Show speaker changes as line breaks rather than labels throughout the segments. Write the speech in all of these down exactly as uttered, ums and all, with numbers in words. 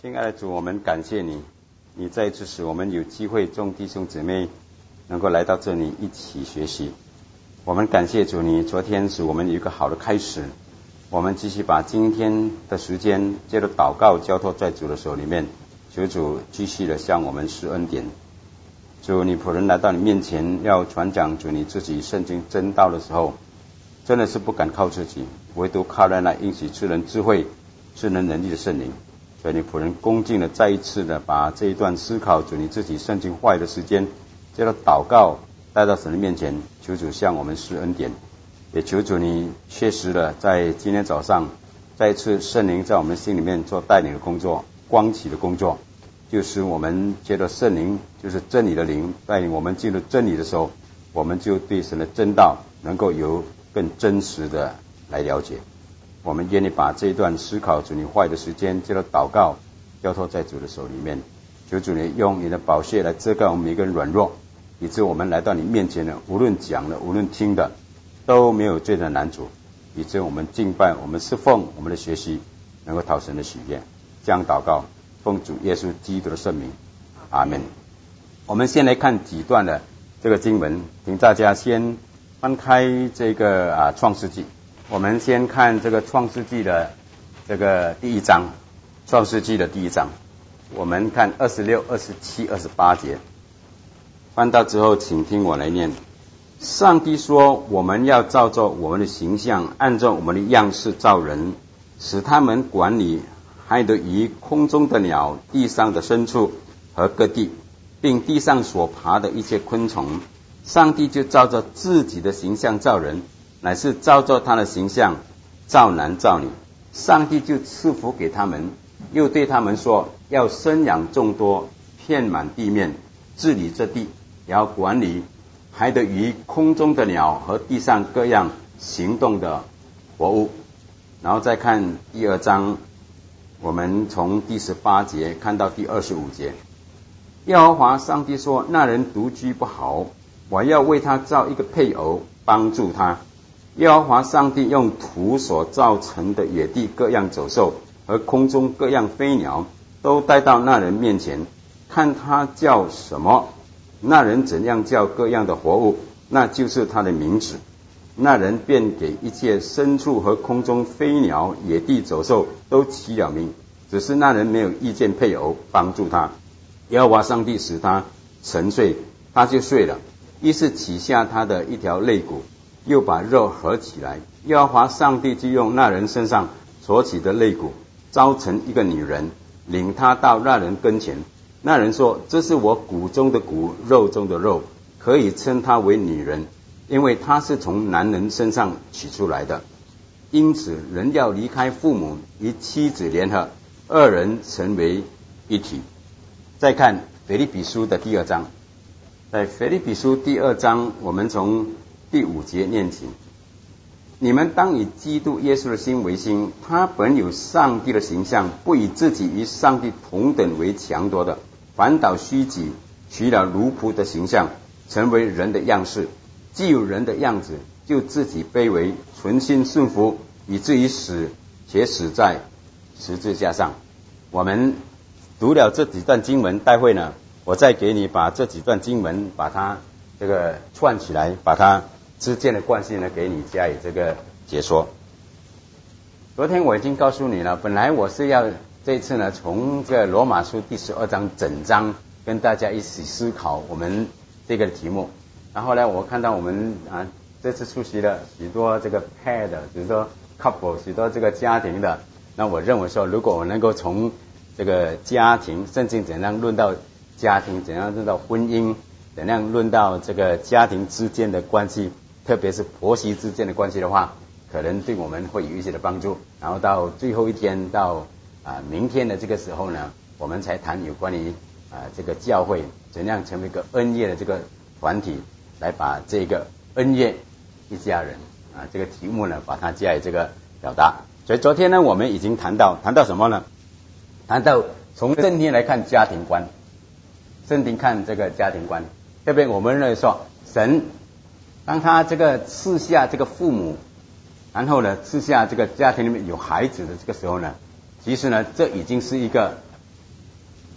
亲爱的主，我们感谢你，你再一次使我们有机会众弟兄姊妹能够来到这里一起学习。我们感谢主，你昨天使我们有一个好的开始，我们继续把今天的时间借着祷告交托在主的手里面，求主继续的向我们施恩典。主，你仆人来到你面前要传讲主你自己圣经真道的时候，真的是不敢靠自己，唯独靠在那应许赐人智慧赐人能力的圣灵。所以你仆人恭敬的再一次的把这一段思考主你自己圣经话语的时间借着祷告带到神的面前，求主向我们施恩典，也求主你确实的在今天早上再一次圣灵在我们心里面做带领的工作，光启的工作，就是我们借着圣灵就是真理的灵带领我们进入真理的时候，我们就对神的真道能够有更真实的来了解。我们愿意把这一段思考主你话语的时间借着祷告交托在主的手里面，求主你用你的宝血来遮盖我们每个人软弱，以致我们来到你面前的无论讲的无论听的都没有罪的难主，以致我们敬拜我们侍奉我们的学习能够讨神的喜悦。这样祷告奉主耶稣基督的圣名，阿们。我们先来看几段的这个经文，请大家先翻开这个啊创世纪。我们先看这个创世纪的这个第一章，创世纪的第一章，我们看二十六、二十七、二十八节。翻到之后请听我来念。上帝说，我们要照着我们的形象，按照我们的样式造人，使他们管理海的鱼、空中的鸟、地上的牲畜和各地，并地上所爬的一切昆虫。上帝就照着自己的形象造人，乃是照着他的形象造男造女。上帝就赐福给他们，又对他们说，要生养众多，遍满地面，治理这地，也要管理海的鱼、空中的鸟和地上各样行动的活物。然后再看第二章，我们从第十八节看到第二十五节。耶和华上帝说，那人独居不好，我要为他造一个配偶帮助他。耶和华上帝用土所造成的野地各样走兽和空中各样飞鸟都带到那人面前，看他叫什么，那人怎样叫各样的活物，那就是他的名字。那人便给一切牲畜和空中飞鸟、野地走兽都起了名，只是那人没有遇见配偶帮助他。耶和华上帝使他沉睡，他就睡了，于是取下他的一条肋骨，又把肉合起来。耶和华上帝就用那人身上所起的肋骨造成一个女人，领他到那人跟前。那人说，这是我骨中的骨，肉中的肉，可以称她为女人，因为她是从男人身上取出来的。因此人要离开父母，与妻子联合，二人成为一体。再看腓立比书的第二章，在腓立比书第二章，我们从第五节念起。你们当以基督耶稣的心为心，他本有上帝的形象，不以自己与上帝同等为强夺的，反倒虚己，取了奴仆的形象，成为人的样式。既有人的样子，就自己卑微，存心顺服，以至于死，且死在十字架上。我们读了这几段经文，待会呢，我再给你把这几段经文把它这个串起来，把它之间的关系呢给你加以这个解说。昨天我已经告诉你了，本来我是要这一次呢从这个罗马书第十二章整章跟大家一起思考我们这个题目。然后呢，我看到我们啊这次出席了许多这个 pair 的，许多 couple， 许多这个家庭的。那我认为说，如果我能够从这个家庭，圣经怎样论到家庭，怎样论到婚姻，怎样论到这个家庭之间的关系，特别是婆媳之间的关系的话，可能对我们会有一些的帮助。然后到最后一天，到啊明天的这个时候呢，我们才谈有关于啊这个教会怎样成为一个恩业的这个团体，来把这个恩业一家人啊这个题目呢，把它加以这个表达。所以昨天呢，我们已经谈到谈到什么呢？谈到从圣经来看家庭观，圣经看这个家庭观，特别我们认为说，神当他这个赐下这个父母，然后呢赐下这个家庭里面有孩子的这个时候呢，其实呢这已经是一个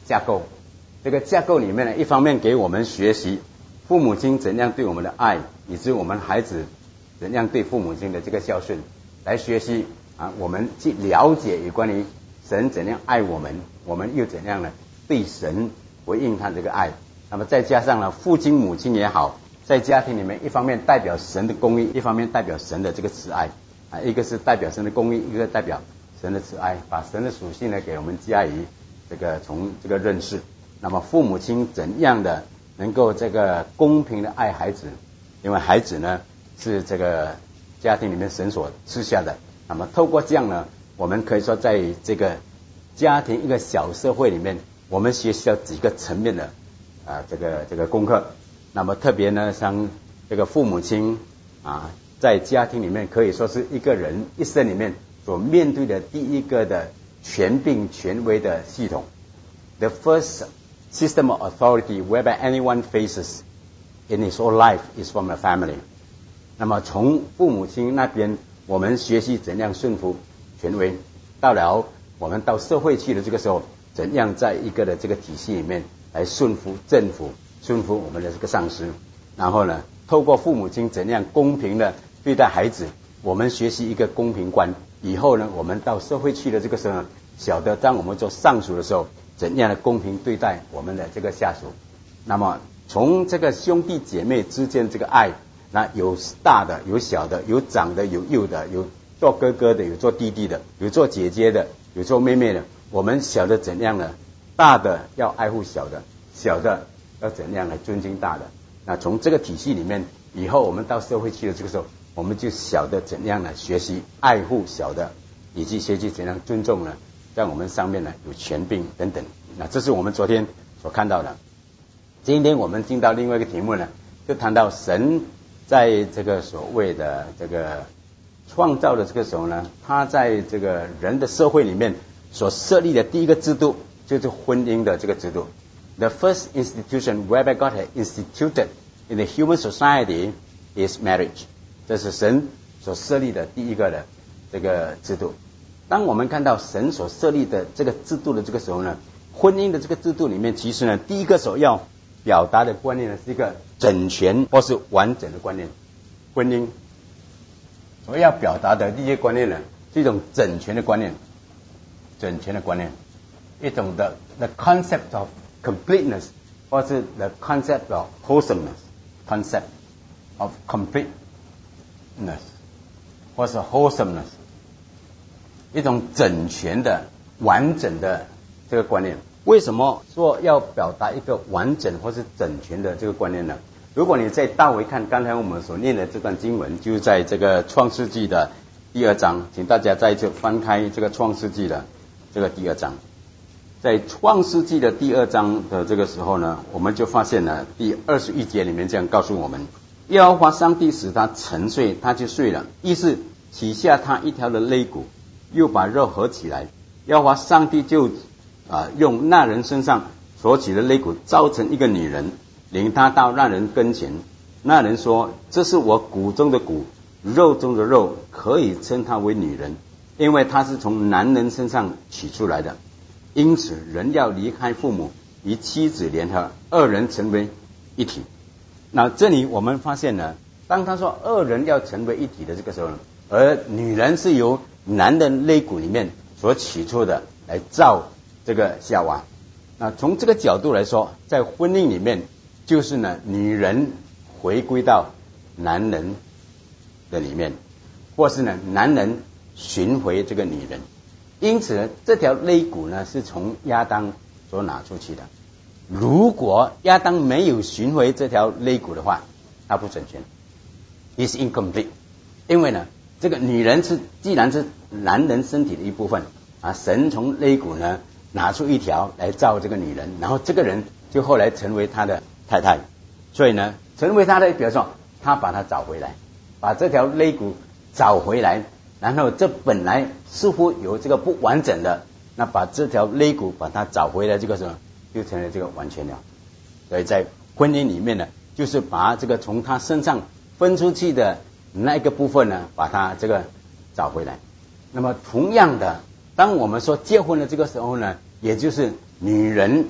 架构。这个架构里面呢，一方面给我们学习父母亲怎样对我们的爱，以及我们孩子怎样对父母亲的这个孝顺，来学习啊，我们去了解有关于神怎样爱我们，我们又怎样呢对神回应他这个爱。那么再加上呢，父亲母亲也好，在家庭里面，一方面代表神的公义，一方面代表神的这个慈爱啊，一个是代表神的公义，一个代表神的慈爱，把神的属性呢给我们加以这个从这个认识。那么父母亲怎样的能够这个公平的爱孩子，因为孩子呢是这个家庭里面神所赐下的。那么透过这样呢，我们可以说在这个家庭一个小社会里面，我们学习到几个层面的啊这个这个功课。那么特别呢，像这个父母亲啊，在家庭里面可以说是一个人一生里面所面对的第一个的权柄权威的系统。The first system of authority whereby anyone faces in his whole life is from a family. 那么从父母亲那边，我们学习怎样顺服权威，到了我们到社会去的这个时候，怎样在一个的这个体系里面来顺服政府，顺服我们的这个上司。然后呢，透过父母亲怎样公平的对待孩子，我们学习一个公平观。以后呢，我们到社会去的这个时候呢，晓得当我们做上属的时候，怎样的公平对待我们的这个下属。那么从这个兄弟姐妹之间这个爱，那有大的有小的，有长的有幼的，有做哥哥的有做弟弟的，有做姐姐的有做妹妹的，我们晓得怎样呢？大的要爱护小的，小的要怎样来尊敬大的。那从这个体系里面，以后我们到社会去的这个时候，我们就晓得怎样来学习爱护小的，以及学习怎样尊重呢在我们上面呢有权柄等等。那这是我们昨天所看到的。今天我们进到另外一个题目呢，就谈到神在这个所谓的这个创造的这个时候呢，他在这个人的社会里面所设立的第一个制度就是婚姻的这个制度。The first institution whereby God has instituted in the human society is marriage. 这是神所设立的第一个的这个制度。当我们看到神所设立的这个制度的这个时候呢，婚姻的这个制度里面，其实呢，第一个所要表达的观念呢，是一个整全或是完整的观念。婚姻所要表达的第一个观念呢，是一种整全的观念，整全的观念，一种的 the concept of completeness， 或是 the concept of wholesomeness，concept of completeness， 或是 wholesomeness， 一种整全的完整的这个观念。为什么说要表达一个完整或是整全的这个观念呢？如果你再倒回看刚才我们所念的这段经文，就是在这个创世纪的第二章，请大家再一次翻开这个创世纪的这个第二章。在创世纪的第二章的这个时候呢，我们就发现了第二十一节里面这样告诉我们，耶和华上帝使他沉睡，他就睡了，于是取下他一条的肋骨，又把肉合起来。耶和华上帝就啊用那人身上所取的肋骨造成一个女人，领他到那人跟前。那人说，这是我骨中的骨，肉中的肉，可以称她为女人，因为她是从男人身上取出来的。因此人要离开父母，与妻子联合，二人成为一体。那这里我们发现呢，当他说二人要成为一体的这个时候呢，而女人是由男人肋骨里面所取出的来造这个夏娃。那从这个角度来说，在婚姻里面就是呢，女人回归到男人的里面，或是呢男人寻回这个女人。因此呢，这条肋骨呢是从亚当所拿出去的。如果亚当没有寻回这条肋骨的话，它不整全 ，is incomplete。因为呢，这个女人是既然是男人身体的一部分啊，神从肋骨呢拿出一条来造这个女人，然后这个人就后来成为他的太太。所以呢，成为他的，比如说他把她找回来，把这条肋骨找回来，然后这本来似乎有这个不完整的，那把这条肋骨把它找回来，这个时候就成了这个完全了。所以在婚姻里面呢，就是把这个从他身上分出去的那一个部分呢，把它这个找回来。那么同样的，当我们说结婚的这个时候呢，也就是女人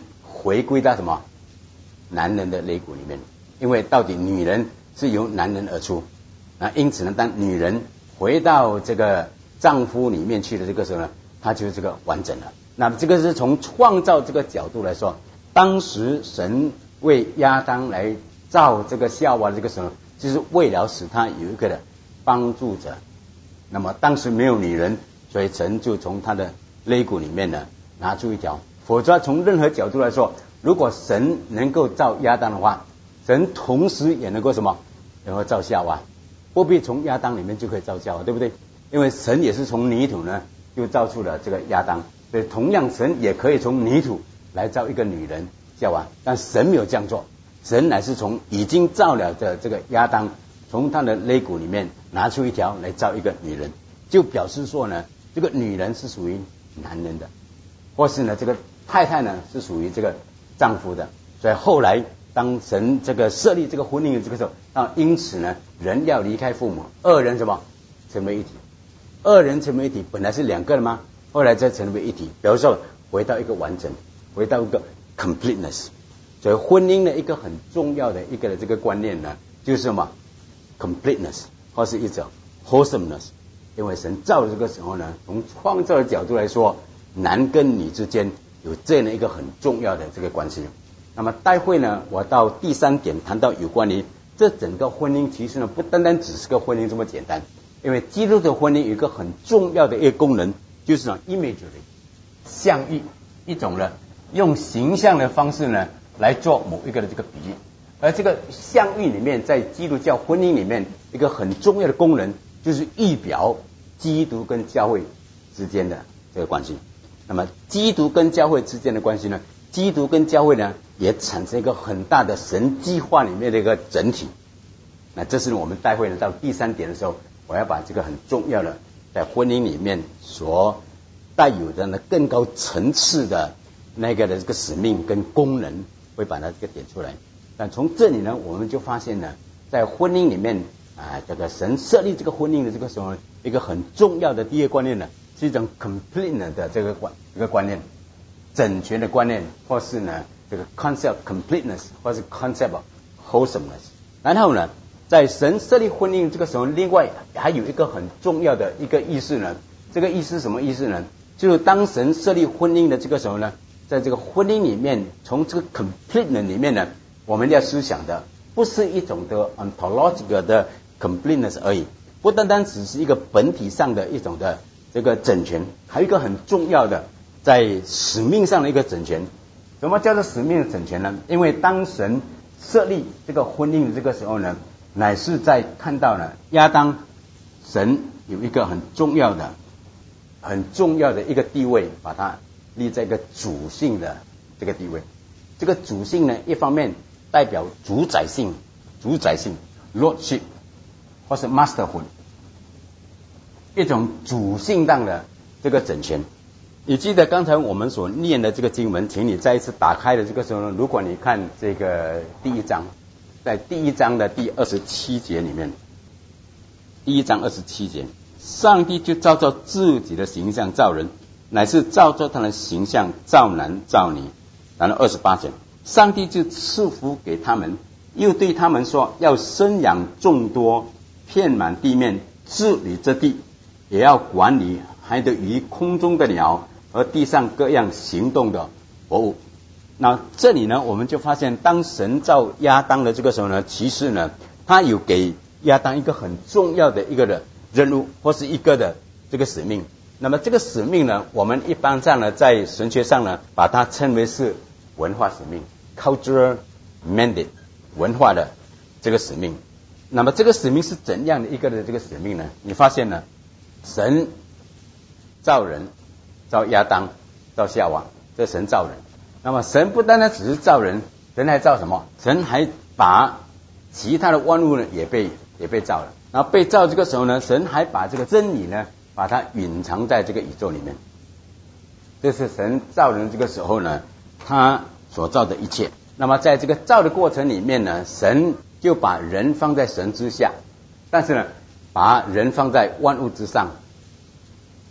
回归到什么男人的肋骨里面，因为到底女人是由男人而出啊，因此呢，当女人回到这个丈夫里面去的这个时候呢，她就是这个完整了。那么这个是从创造这个角度来说，当时神为亚当来造这个夏娃的这个时候，就是为了使他有一个的帮助者。那么当时没有女人，所以神就从他的肋骨里面呢拿出一条。否则从任何角度来说，如果神能够造亚当的话，神同时也能够什么，能够造夏娃，不必从亚当里面就可以造夏娃，对不对？因为神也是从泥土呢就造出了这个亚当，所以同样神也可以从泥土来造一个女人夏娃，但神没有这样做，神乃是从已经造了的这个亚当，从他的肋骨里面拿出一条来造一个女人，就表示说呢，这个女人是属于男人的，或是呢这个太太呢是属于这个丈夫的。所以后来当神这个设立这个婚姻的这个时候啊，因此呢人要离开父母，二人什么成为一体，二人成为一体本来是两个的吗？后来再成为一体，比如说回到一个完整，回到一个 completeness。 所以婚姻的一个很重要的一个的这个观念呢，就是什么 completeness， 或是一种 wholesomeness。 因为神造的这个时候呢，从创造的角度来说，男跟女之间有这样的一个很重要的这个关系。那么待会呢，我到第三点谈到有关于这整个婚姻，其实呢不单单只是个婚姻这么简单，因为基督的婚姻有一个很重要的一个功能，就是呢 imagery 象喻，一种呢用形象的方式呢来做某一个的这个比喻。而这个象喻里面，在基督教婚姻里面一个很重要的功能，就是预表基督跟教会之间的这个关系。那么基督跟教会之间的关系呢，基督跟教会呢也产生一个很大的神计划里面的一个整体。那这是我们待会呢到第三点的时候，我要把这个很重要的在婚姻里面所带有的呢更高层次的那个的这个使命跟功能，会把它这个点出来。但从这里呢，我们就发现呢，在婚姻里面啊，这个神设立这个婚姻的这个时候，一个很重要的第一个观念呢，是一种 complete 的这个观这个观念，整全的观念，或是呢这个 concept completeness， 或是 concept of wholesomeness。 然后呢，在神设立婚姻这个时候，另外还有一个很重要的一个意思呢，这个意思是什么意思呢？就是当神设立婚姻的这个时候呢，在这个婚姻里面，从这个 completeness 里面呢，我们要思想的不是一种的 ontological 的 completeness 而已，不单单只是一个本体上的一种的这个整全，还有一个很重要的在使命上的一个整全。什么叫做使命的整全呢？因为当神设立这个婚姻的这个时候呢，乃是在看到了亚当，神有一个很重要的很重要的一个地位，把它立在一个主性的这个地位。这个主性呢，一方面代表主宰性，主宰性 lordship 或是 masterhood， 一种主性上的这个整全。你记得刚才我们所念的这个经文，请你再一次打开的这个时候呢，如果你看这个第一章，在第一章的第二十七节里面，第一章二十七节，上帝就照着自己的形象造人，乃是照着他的形象造男造女。然后二十八节，上帝就赐福给他们，又对他们说，要生养众多，遍满地面，治理这地，也要管理海的鱼、空中的鸟和地上各样行动的活物。那这里呢，我们就发现当神造亚当的这个时候呢，其实呢他有给亚当一个很重要的一个的任务，或是一个的这个使命。那么这个使命呢，我们一般上呢在神学上呢把它称为是文化使命 cultural mandate， 文化的这个使命。那么这个使命是怎样的一个的这个使命呢？你发现呢，神造人，造亚当，造夏娃，这神造人。那么神不单单只是造人，神还造什么？神还把其他的万物呢也被也被造了。然后被造这个时候呢，神还把这个真理呢把它隐藏在这个宇宙里面。这是神造人这个时候呢他所造的一切。那么在这个造的过程里面呢，神就把人放在神之下，但是呢把人放在万物之上。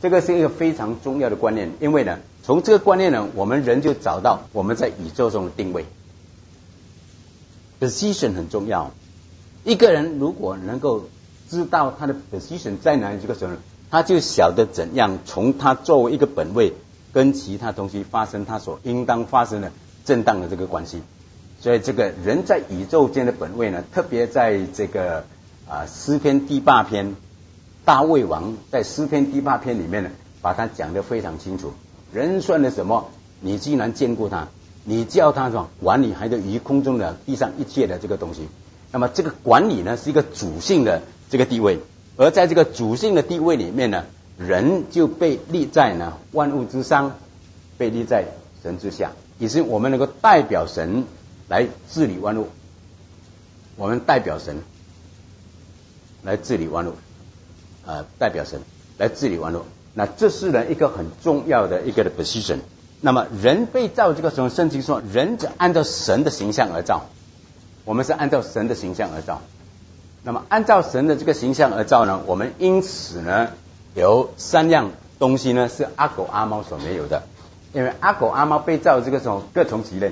这个是一个非常重要的观念，因为呢，从这个观念呢，我们人就找到我们在宇宙中的定位。position 很重要，一个人如果能够知道他的 position 在哪里，这个时候他就晓得怎样从他作为一个本位跟其他东西发生他所应当发生的正当的这个关系。所以这个人在宇宙间的本位呢，特别在这个啊诗篇第八篇，大卫王在诗篇第八篇里面呢，把它讲得非常清楚。人算了什么？你既然见过他，你叫他什么管理还有于空中的地上一切的这个东西。那么这个管理呢，是一个主性的这个地位，而在这个主性的地位里面呢，人就被立在呢万物之上，被立在神之下，也是我们能够代表神来治理万物，我们代表神来治理万物，呃，代表神来治理万物。那这是呢一个很重要的一个的 position。那么人被造这个时候，圣经说人是按照神的形象而造，我们是按照神的形象而造。那么按照神的这个形象而造呢，我们因此呢有三样东西呢是阿狗阿猫所没有的，因为阿狗阿猫被造这个时候各从其类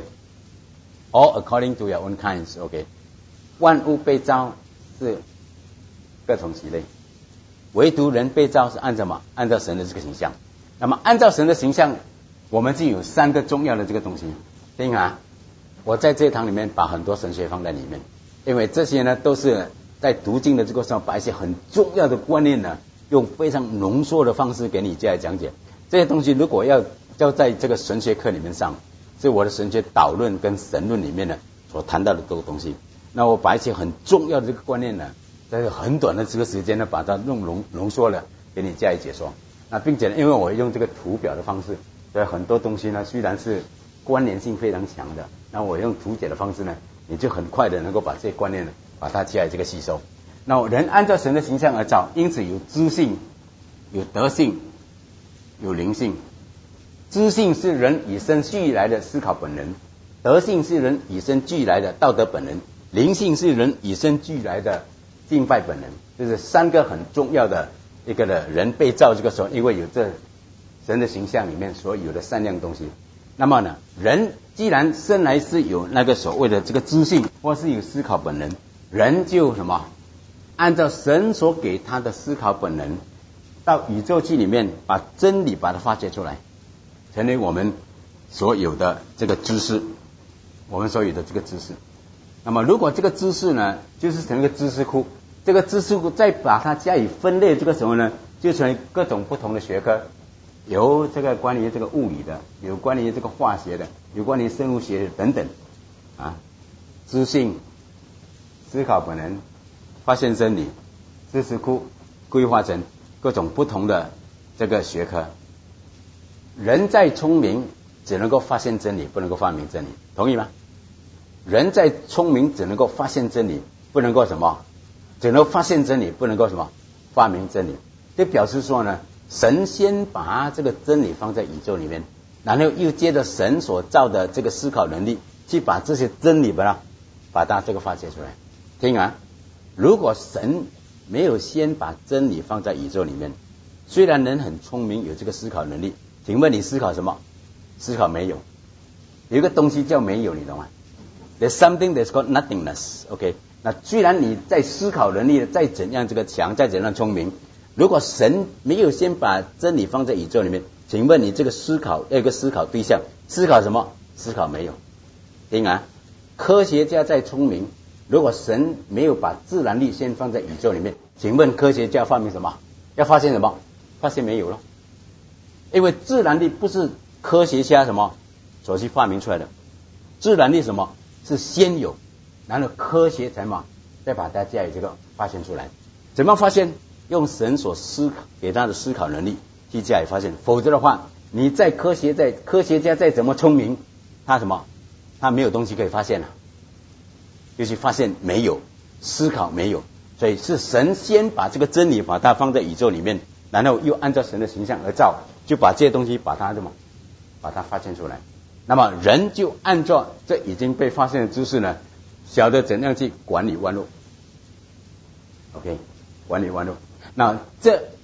，all according to your own kinds，OK， 万物被造是各从其类，唯独人被造是按照什么？按照神的这个形象。那么按照神的形象，我们就有三个重要的这个东西。听啊，我在这一堂里面把很多神学放在里面，因为这些呢都是在读经的这个时候把一些很重要的观念呢，用非常浓缩的方式给你加以讲解。这些东西如果要要在这个神学课里面上，是我的神学导论跟神论里面呢所谈到的这个东西。那我把一些很重要的这个观念呢，在很短的这个时间呢，把它弄浓浓缩了给你加以解说。那并且呢，因为我用这个图表的方式，所以很多东西呢虽然是关联性非常强的，那我用图解的方式呢，你就很快的能够把这些观念呢把它加以这个吸收。那人按照神的形象而造，因此有知性、有德性、有灵性。知性是人与生俱来的思考本能，德性是人与生俱来的道德本能，灵性是人与生俱来的敬拜本能。这是三个很重要的一个的人被造这个时候，因为有这神的形象里面所有的三样东西。那么呢，人既然生来是有那个所谓的这个知性，或是有思考本能，人就什么？按照神所给他的思考本能，到宇宙去里面把真理把它发掘出来，成为我们所有的这个知识，我们所有的这个知识。那么如果这个知识呢，就是成为一个知识库，这个知识库再把它加以分类，这个时候呢，就成为各种不同的学科，有这个关于这个物理的，有关于这个化学的，有关于生物学的等等啊，知性、思考本能、发现真理、知识库规划成各种不同的这个学科。人再聪明，只能够发现真理，不能够发明真理，同意吗？人再聪明，只能够发现真理，不能够什么？只能够发现真理，不能够什么？发明真理。这表示说呢，神先把这个真理放在宇宙里面，然后又接着神所造的这个思考能力，去把这些真理把它把它这个发掘出来。听啊，如果神没有先把真理放在宇宙里面，虽然人很聪明，有这个思考能力，请问你思考什么？思考没有。有一个东西叫没有，你懂吗？ There's something that's called nothingness. OK， 那虽然你在思考能力再怎样这个强，再怎样聪明，如果神没有先把真理放在宇宙里面，请问你这个思考要一个思考对象，思考什么？思考没有。听啊，科学家再聪明，如果神没有把自然力先放在宇宙里面，请问科学家发明什么？要发现什么？发现没有了。因为自然力不是科学家什么所去发明出来的，自然力什么是先有，然后科学才嘛再把它加以这个发现出来。怎么发现？用神所思考给他的思考能力去加以发现，否则的话，你在科学在科学家再怎么聪明，他什么？他没有东西可以发现了、啊，就是发现没有，思考没有，所以是神先把这个真理把它放在宇宙里面，然后又按照神的形象而造，就把这些东西把它什么，把它发现出来。那么人就按照这已经被发现的知识呢，晓得怎样去管理万物。OK， 管理万物。那这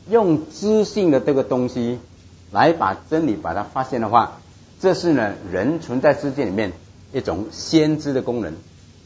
用知性的这个东西来把真理把它发现的话，这是呢人存在世界里面一种先知的功能，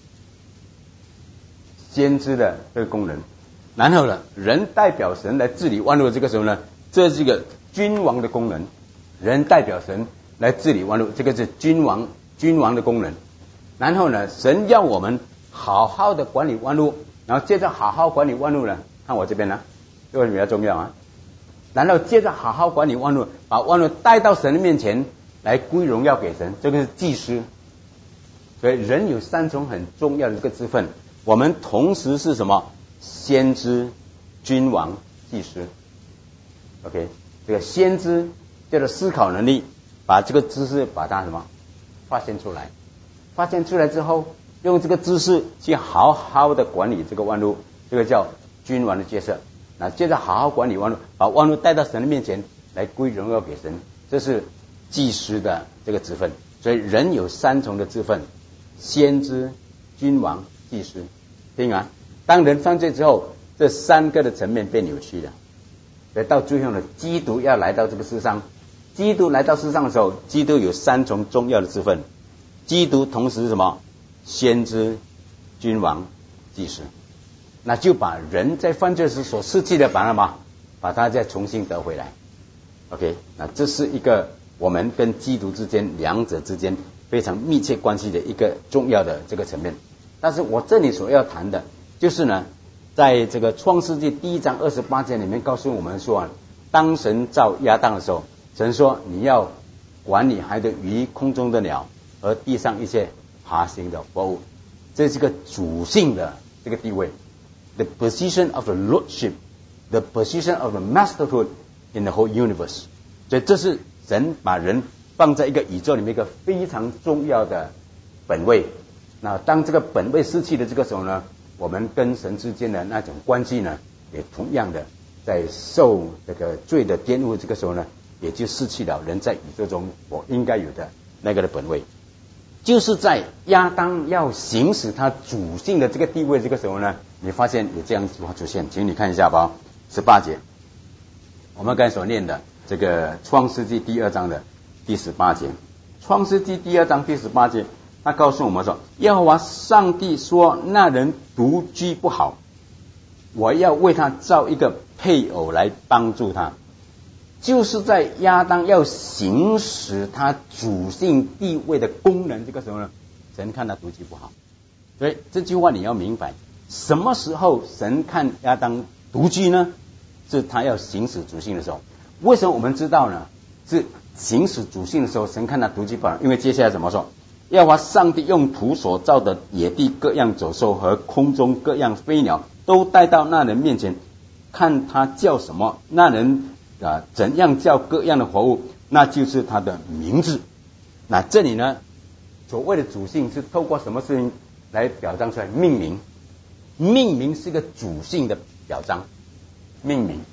先知的这个功能。然后呢，人代表神来治理万物的这个时候呢，这是一个君王的功能。人代表神来治理万物，这个是君王君王的功能。然后呢，神要我们好好的管理万物，然后接着好好管理万物呢，看我这边呢，这个比较重要啊。然后接着好好管理万物，把万物带到神的面前来归荣耀给神，这个是祭司。所以人有三重很重要的这个职分，我们同时是什么？先知、君王、祭司。OK， 这个先知叫做思考能力，把这个知识把它什么发现出来，发现出来之后，用这个知识去好好的管理这个万物，这个叫君王的角色。那接着好好管理万物，把万物带到神的面前来归荣耀给神，这是祭司的这个职分。所以人有三重的职分：先知、君王、祭司。听啊，当人犯罪之后，这三个的层面被扭曲了。所以到最后呢，基督要来到这个世上，基督来到世上的时候，基督有三重重要的职分。基督同时是什么？先知、君王、祭司。那就把人在犯罪时所失去的，把它嘛，把它再重新得回来。OK， 那这是一个我们跟基督之间两者之间非常密切关系的一个重要的这个层面。但是我这里所要谈的就是呢，在这个创世纪第一章二十八节里面告诉我们说啊，当神造亚当的时候，神说你要管理海的鱼、空中的鸟和地上一切爬行的活物，这是个主性的这个地位。The position of the lordship, the position of the masterhood in the whole universe. 所以这是神把人放在一个宇宙里面一个非常重要的本位。那当这个本位失去的这个时候呢，我们跟神之间的那种关系呢，也同样的在受这个罪的玷污这个时候呢，也就失去了人在宇宙中我应该有的那个的本位。就是在亚当要行使他主性的这个地位这个时候呢，你发现有这样一句话出现，请你看一下吧，十八节，我们刚才所念的这个创世纪第二章的第十八节。创世纪第二章第十八节，他告诉我们说，耶和华上帝说，那人独居不好，我要为他造一个配偶来帮助他。就是在亚当要行使他主性地位的功能这个时候呢，神看他独居不好。所以这句话你要明白，什么时候神看亚当独居呢？是他要行使主性的时候。为什么我们知道呢？是行使主性的时候，神看他独居不好，因为接下来怎么说？耶和华上帝用土所造的野地各样走兽和空中各样飞鸟都带到那人面前，看他叫什么，那人啊，怎样叫各样的活物，那就是他的名字。那这里呢，所谓的主性是透过什么事情来表彰出来？命名，命名是一个主性的表彰，命名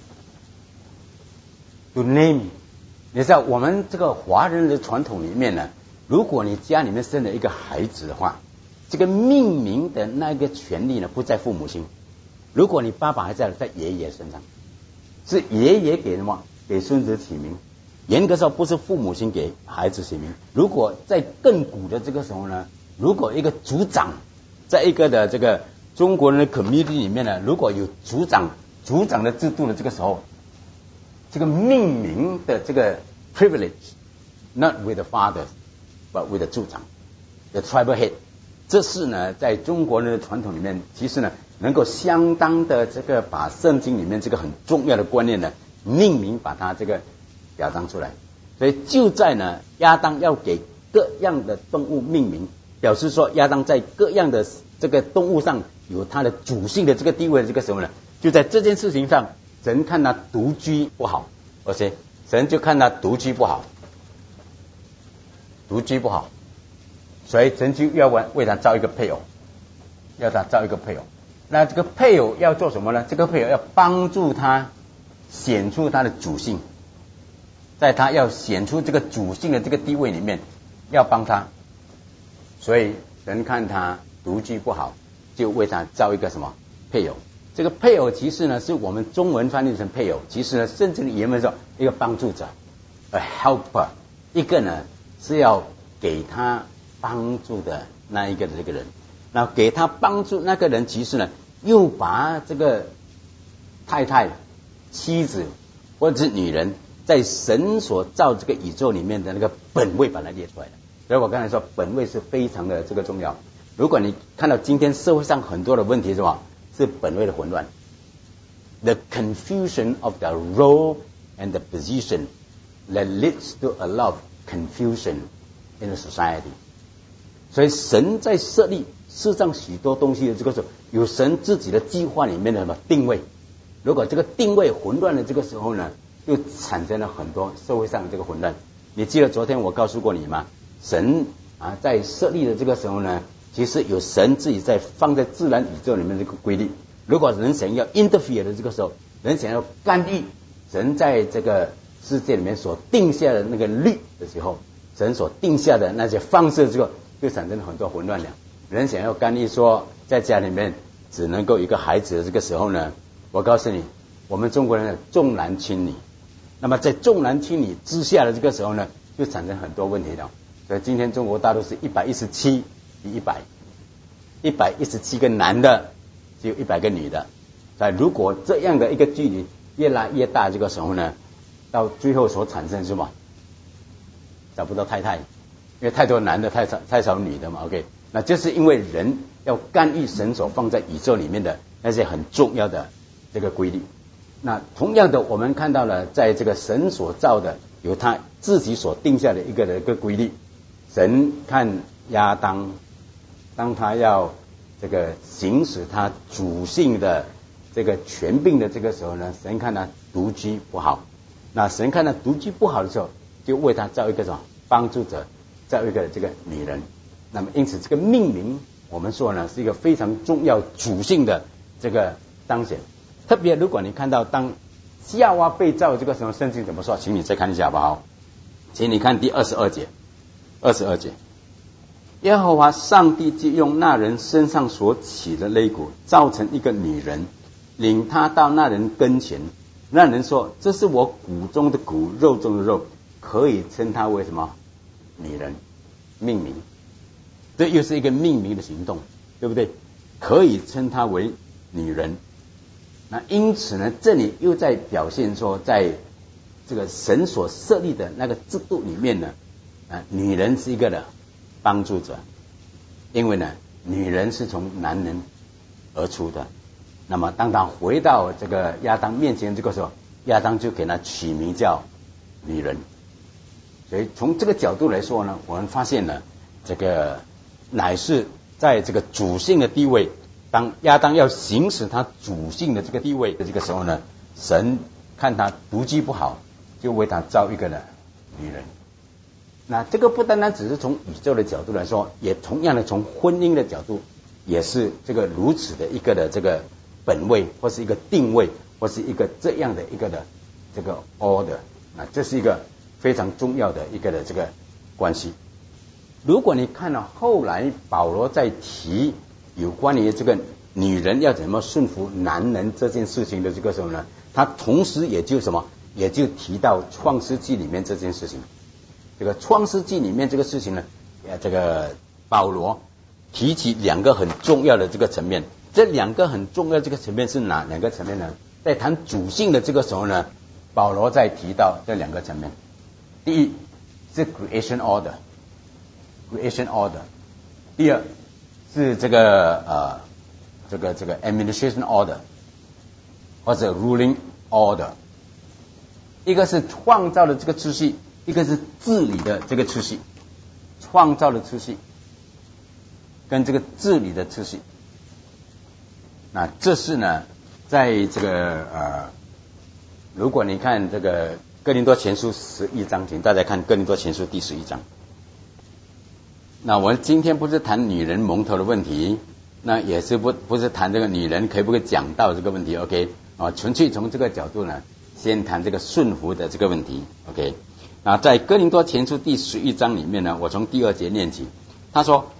，to name。你知道我们这个华人的传统里面呢，如果你家里面生了一个孩子的话，这个命名的那个权利呢不在父母亲，如果你爸爸还在，在爷爷身上。是爷爷给什么？给孙子起名。严格上不是父母亲给孩子起名。如果在更古的这个时候呢，如果一个族长在一个的这个中国人的 community 里面呢，如果有族长族长的制度的这个时候，这个命名的这个 privilege not with the father but with the 族长 the tribal head， 这是呢在中国人的传统里面，其实呢能够相当的这个把圣经里面这个很重要的观念呢命名把它这个表彰出来。所以就在呢亚当要给各样的动物命名，表示说亚当在各样的这个动物上有他的主性的这个地位的这个时候呢，就在这件事情上，神看他独居不好，而且神就看他独居不好，独居不好，所以神就要为他造一个配偶，要他造一个配偶。那这个配偶要做什么呢？这个配偶要帮助他显出他的主性，在他要显出这个主性的这个地位里面，要帮他。所以神看他独居不好，就为他造一个什么配偶。 这个配偶其实呢是我们中文翻译成配偶，其实呢圣经的原文说一个帮助者 ，a helper， 一个呢是要给他帮助的那一个这个人，那给他帮助那个人，其实呢又把这个太太、妻子或者是女人，在神所造这个宇宙里面的那个本位把它列出来了。所以我刚才说本位是非常的这个重要。如果你看到今天社会上很多的问题是什么？是本位的混乱 ，the confusion of the role and the position that leads to a lot of confusion in the society。所以神在设立世上许多东西的这个时候，有神自己的计划里面的什么定位。如果这个定位混乱的这个时候呢，就产生了很多社会上的这个混乱。你记得昨天我告诉过你吗？神啊，在设立的这个时候呢，其实有神自己在放在自然宇宙里面的这个规律。如果人想要 interfere 的这个时候，人想要干预神在这个世界里面所定下的那个律的时候，神所定下的那些方式的时候，就产生了很多混乱了。人想要干预说在家里面只能够一个孩子的这个时候呢，我告诉你，我们中国人重男轻女，那么在重男轻女之下的这个时候呢，就产生很多问题了。所以今天中国大陆是一百一十七比一百，一百一十七个男的，只有一百个女的。所以如果这样的一个距离越拉越大，这个时候呢，到最后所产生是什么？找不到太太，因为太多男的太少太少女的嘛。OK， 那就是因为人要干预神所放在宇宙里面的那些很重要的这个规律。那同样的，我们看到了在这个神所造的有他自己所定下的一个的一个规律。神看亚当，当他要这个行使他主性的这个权柄的这个时候呢，神看他独居不好。那神看他独居不好的时候，就为他造一个什么帮助者，造一个这个女人。那么因此这个命名我们说呢是一个非常重要主性的这个彰显。特别如果你看到当夏娃被造这个时候，圣经怎么说？请你再看一下好不好？请你看第二十二节。二十二节，耶和华上帝就用那人身上所起的肋骨造成一个女人，领他到那人跟前。那人说：“这是我骨中的骨，肉中的肉，可以称他为什么？女人。”命名，这又是一个命名的行动，对不对？可以称他为女人。那因此呢，这里又在表现说，在这个神所设立的那个制度里面呢。啊，女人是一个的帮助者，因为呢，女人是从男人而出的。那么，当他回到这个亚当面前这个时候，亚当就给他取名叫女人。所以从这个角度来说呢，我们发现呢，这个乃是在这个主性的地位，当亚当要行使他主性的这个地位的这个时候呢，神看他独居不好，就为他造一个的女人。那这个不单单只是从宇宙的角度来说，也同样的从婚姻的角度，也是这个如此的一个的这个本位，或是一个定位，或是一个这样的一个的这个 order。那这是一个非常重要的一个的这个关系。如果你看到后来保罗在提有关于这个女人要怎么顺服男人这件事情的这个时候呢，他同时也就什么，也就提到创世纪里面这件事情。这个创世纪里面这个事情呢，呃，这个保罗提起两个很重要的这个层面。这两个很重要的这个层面是哪两个层面呢？在谈主性的这个时候呢，保罗在提到这两个层面。第一是 creation order， creation order。第二是这个呃这个这个 administration order 或者 ruling order。一个是创造的这个秩序，一个是治理的这个秩序。创造的秩序跟这个治理的秩序，那这是呢，在这个呃，如果你看这个哥林多前书十一章，请大家看哥林多前书第十一章。那我们今天不是谈女人蒙头的问题，那也是不不是谈这个女人可不可以讲道这个问题 ，OK 啊，纯粹从这个角度呢，先谈这个顺服的这个问题 ，OK。那在哥林多前书第十一章里面呢，我从第二节念起，他说：“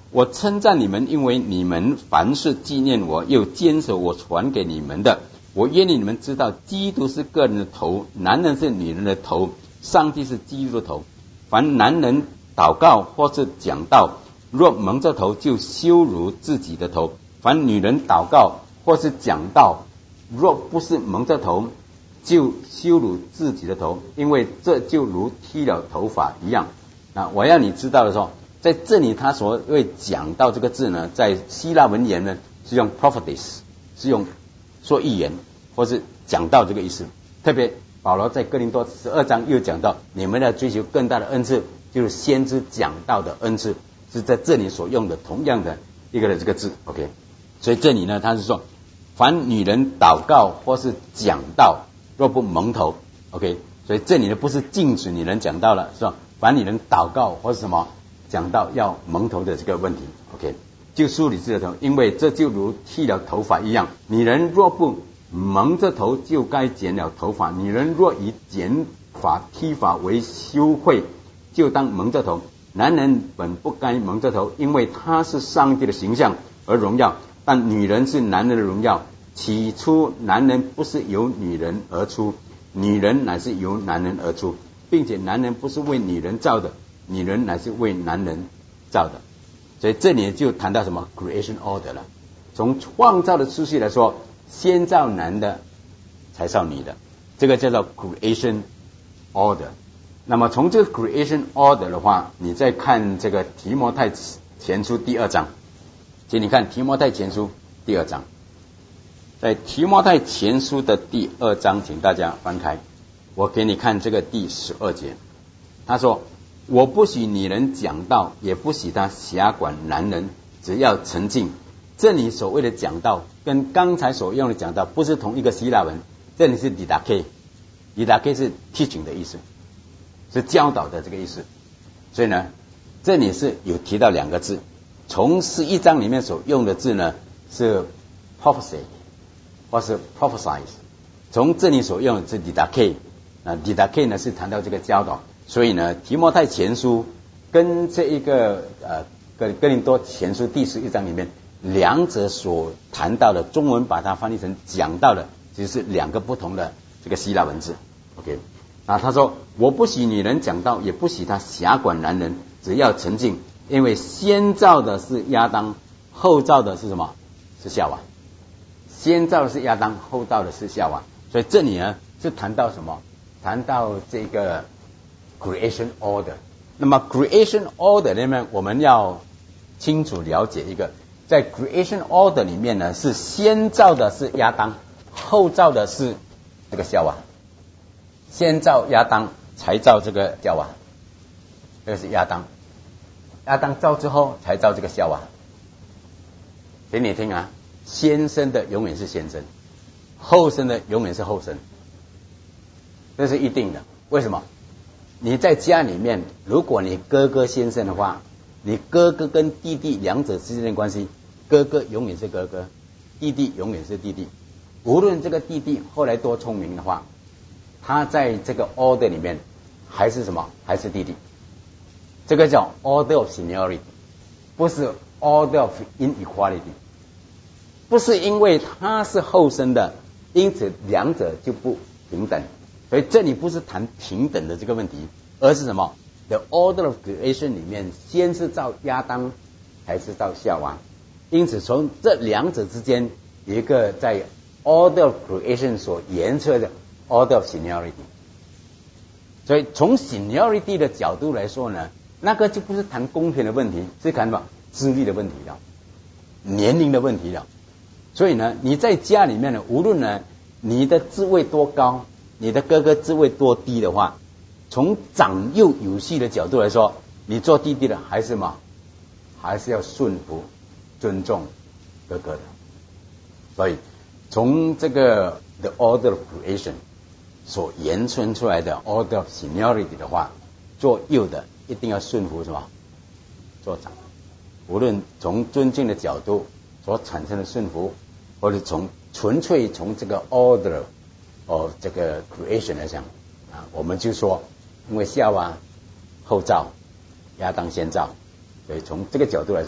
我称赞你们，因为你们凡是纪念我，又坚守我传给你们的。我愿意你们知道，基督是个人的头，男人是女人的头，上帝是基督的头。凡男人祷告或是讲道，若蒙着头，就羞辱自己的头；凡女人祷告或是讲道，若不是蒙着头，就羞辱自己的头，因为这就如剃了头发一样。那我要你知道的时候，在这里他所谓讲到这个字呢，在希腊文言呢是用 prophetis， 是用说预言或是讲道这个意思。特别保罗在哥林多十二章又讲到，你们要追求更大的恩赐，就是先知讲道的恩赐，是在这里所用的同样的一个的这个字。 OK， 所以这里呢他是说，凡女人祷告或是讲道，若不蒙头 OK， 所以这里呢不是禁止女人讲道了，是吧？凡女人祷告或是什么讲道要蒙头的这个问题 OK， 就梳理自己的头，因为这就如剃了头发一样。女人若不蒙着头，就该剪了头发；女人若以剪发剃发为羞愧，就当蒙着头。男人本不该蒙着头，因为他是上帝的形象而荣耀，但女人是男人的荣耀。起初男人不是由女人而出，女人乃是由男人而出，并且男人不是为女人造的，女人乃是为男人造的。所以这里就谈到什么 creation order 了。从创造的次序来说，先造男的才造女的，这个叫做 creation order。那么从这个 creation order 的话，你再看这个提摩太前书第二章，请你看提摩太前书第二章，在提摩太前书的第二章，请大家翻开，我给你看这个第十二节。他说，我不许女人讲道，也不许她辖管男人，只要沉静。这里所谓的讲道跟刚才所用的讲道不是同一个希腊文，这里是 didache， didache 是 teaching 的意思，是教导的这个意思。所以呢，这里是有提到两个字，从十一章里面所用的字呢是 prophecy 或是 prophesize， 从这里所用的是 didache， 那 didache 呢是谈到这个教导。所以呢，提摩太前书跟这一个呃哥哥林多前书第十一章里面两者所谈到的，中文把它翻译成讲到的，其实是两个不同的这个希腊文字。 OK， 那他说，我不许女人讲道，也不许她辖管男人，只要沉静，因为先造的是亚当，后造的是什么？是夏娃。先造的是亚当，后造的是夏娃。所以这里呢是谈到什么？谈到这个 creation order。 那么 creation order 里面我们要清楚了解一个，在 creation order 里面呢，是先造的是亚当，后造的是这个夏娃。先造亚当，才造这个夏娃，这个是亚当。亚当造之后，才造这个夏娃。给你听啊，先生的永远是先生，后生的永远是后生，这是一定的。为什么？你在家里面，如果你哥哥先生的话，你哥哥跟弟弟两者之间的关系，哥哥永远是哥哥，弟弟永远是弟弟。无论这个弟弟后来多聪明的话，他在这个 order 里面还是什么？还是弟弟。这个叫 order of seniority， 不是 order of inequality。不是因为他是后生的，因此两者就不平等。所以这里不是谈平等的这个问题，而是什么 ？The order of creation 里面，先是造亚当，还是造夏娃？因此从这两者之间，有一个在 order of creation 所延出来的 order of seniority。所以从 seniority 的角度来说呢，那个就不是谈公平的问题，是谈什么？资历的问题了，年龄的问题了。所以呢，你在家里面呢，无论呢你的职位多高，你的哥哥职位多低的话，从长幼有序的角度来说，你做弟弟的还是什么？还是要顺服、尊重哥哥的。所以从这个 the order of creation 所延伸出来的 order of seniority 的话，做幼的一定要顺服什么？做长。无论从尊敬的角度所产生的顺服，或者从纯粹从这个 order of 这个 creation 来讲啊，我们就说，因为夏娃后造，亚当先造，所以从这个角度来说，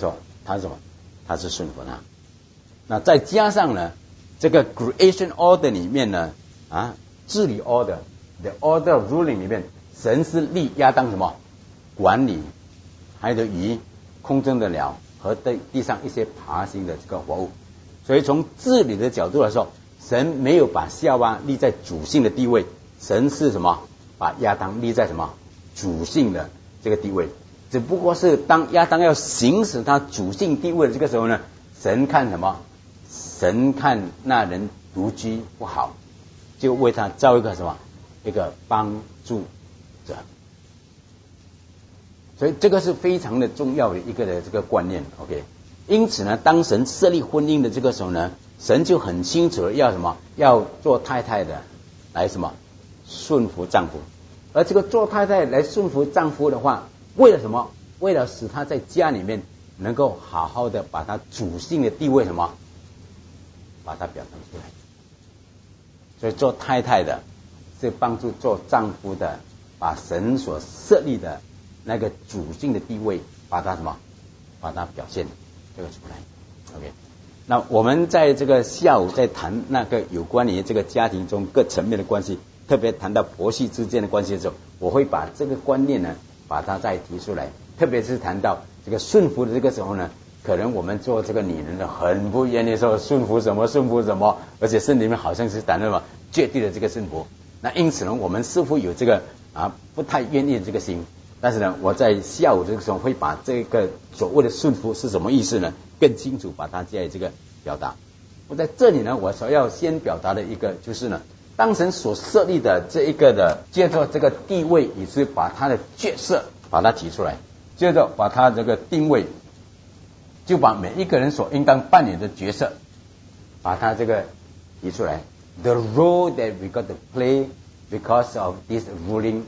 他是什么？他是顺服他。那再加上呢，这个 creation order 里面呢，啊，治理 order，the order of ruling 里面，神是立亚当什么？管理海的鱼、空中的鸟和地地上一些爬行的这个活物。所以从治理的角度来说，神没有把夏娃立在主性的地位，神是什么？把亚当立在什么？主性的这个地位。只不过是当亚当要行使他主性地位的这个时候呢，神看什么？神看那人独居不好，就为他造一个什么？一个帮助者。所以这个是非常的重要的一个的这个观念 ，OK。因此呢，当神设立婚姻的这个时候呢，神就很清楚的要什么？要做太太的来什么？顺服丈夫。而这个做太太来顺服丈夫的话，为了什么？为了使他在家里面能够好好的把他主性的地位什么？把它表达出来。所以做太太的是帮助做丈夫的，把神所设立的那个主性的地位，把它什么？把它表现这个出来。OK。那我们在这个下午在谈那个有关于这个家庭中各层面的关系，特别谈到婆媳之间的关系的时候，我会把这个观念呢，把它再提出来。特别是谈到这个顺服的这个时候呢，可能我们做这个女人的很不愿意说顺服什么顺服什么，而且圣经里面好像是谈到什么绝对的这个顺服。那因此呢，我们似乎有这个啊不太愿意的这个心。但是呢，我在下午这个时候会把这个所谓的顺服是什么意思呢，更清楚把它加以这个表达。我在这里呢，我所要先表达的一个就是呢，当神所设立的这一个的，借着这个地位，也是把他的角色把它提出来，接着把他这个定位，就把每一个人所应当扮演的角色，把它这个提出来。The role that we got to play because of this ruling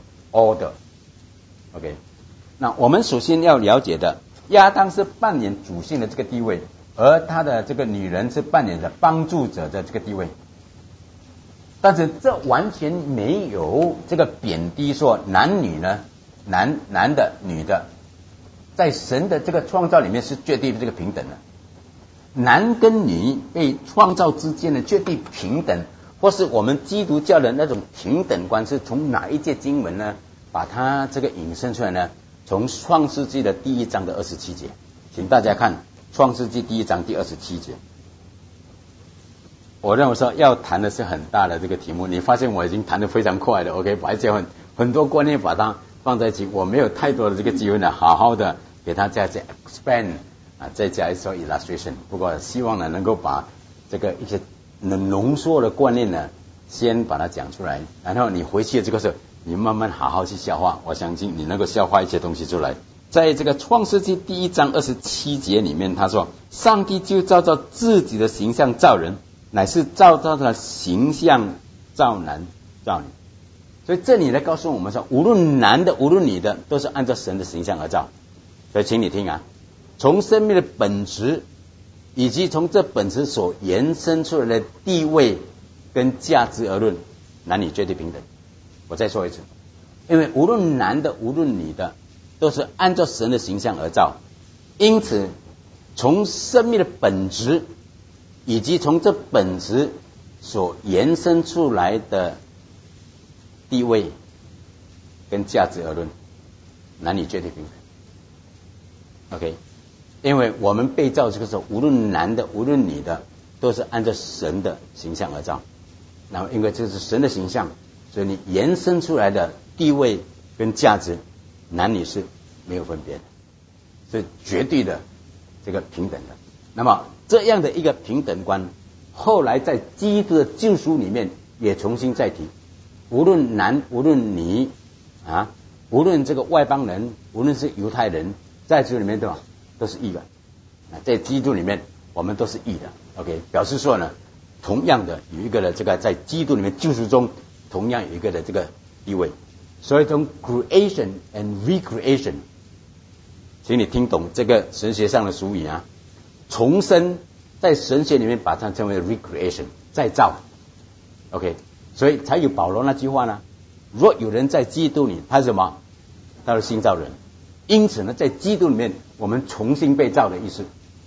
order。OK， 那我们首先要了解的，亚当是扮演主性的这个地位，而他的这个女人是扮演着帮助者的这个地位。但是这完全没有这个贬低说男女呢，男男的女的，在神的这个创造里面是绝对的这个平等的。男跟女被创造之间的绝对平等，或是我们基督教的那种平等观是从哪一节经文呢？把它这个引申出来呢？从创世纪的第一章的二十七节，请大家看创世纪第一章第二十七节。我认为说要谈的是很大的这个题目，你发现我已经谈得非常快了 ，OK， 把这很很多观念把它放在一起，我没有太多的这个机会呢，好好的给它加加 expand 啊，再加一说 illustration。不过希望呢能够把这个一些能浓缩的观念呢，先把它讲出来，然后你回去这个时候，你慢慢好好去消化，我相信你能够消化一些东西出来。在这个创世纪第一章二十七节里面，他说上帝就照照自己的形象造人，乃是照照他的形象造男造女。所以这里来告诉我们说，无论男的无论女的，都是按照神的形象而造。所以请你听啊，从生命的本质以及从这本质所延伸出来的地位跟价值而论，男女绝对平等。我再说一次，因为无论男的无论女的，都是按照神的形象而造，因此从生命的本质以及从这本质所延伸出来的地位跟价值而论，男女绝对平等。 OK， 因为我们被造这个时候，无论男的无论女的，都是按照神的形象而造。然后因为这是神的形象，所以你延伸出来的地位跟价值，男女是没有分别的，是绝对的这个平等的。那么这样的一个平等观，后来在基督的救赎里面也重新再提，无论男无论女啊，无论这个外邦人，无论是犹太人，在这里面对吧，都是义的。在基督里面我们都是义的。 OK， 表示说呢，同样的有一个的这个在基督里面救赎中同样有一个的这个地位。所以从 creation and recreation， 请你听懂这个神学上的俗语啊，重生在神学里面把它称为 recreation， 再造。 OK， 所以才有保罗那句话呢，若有人在基督里，他是什么？他是新造人。因此呢，在基督里面我们重新被造的意思，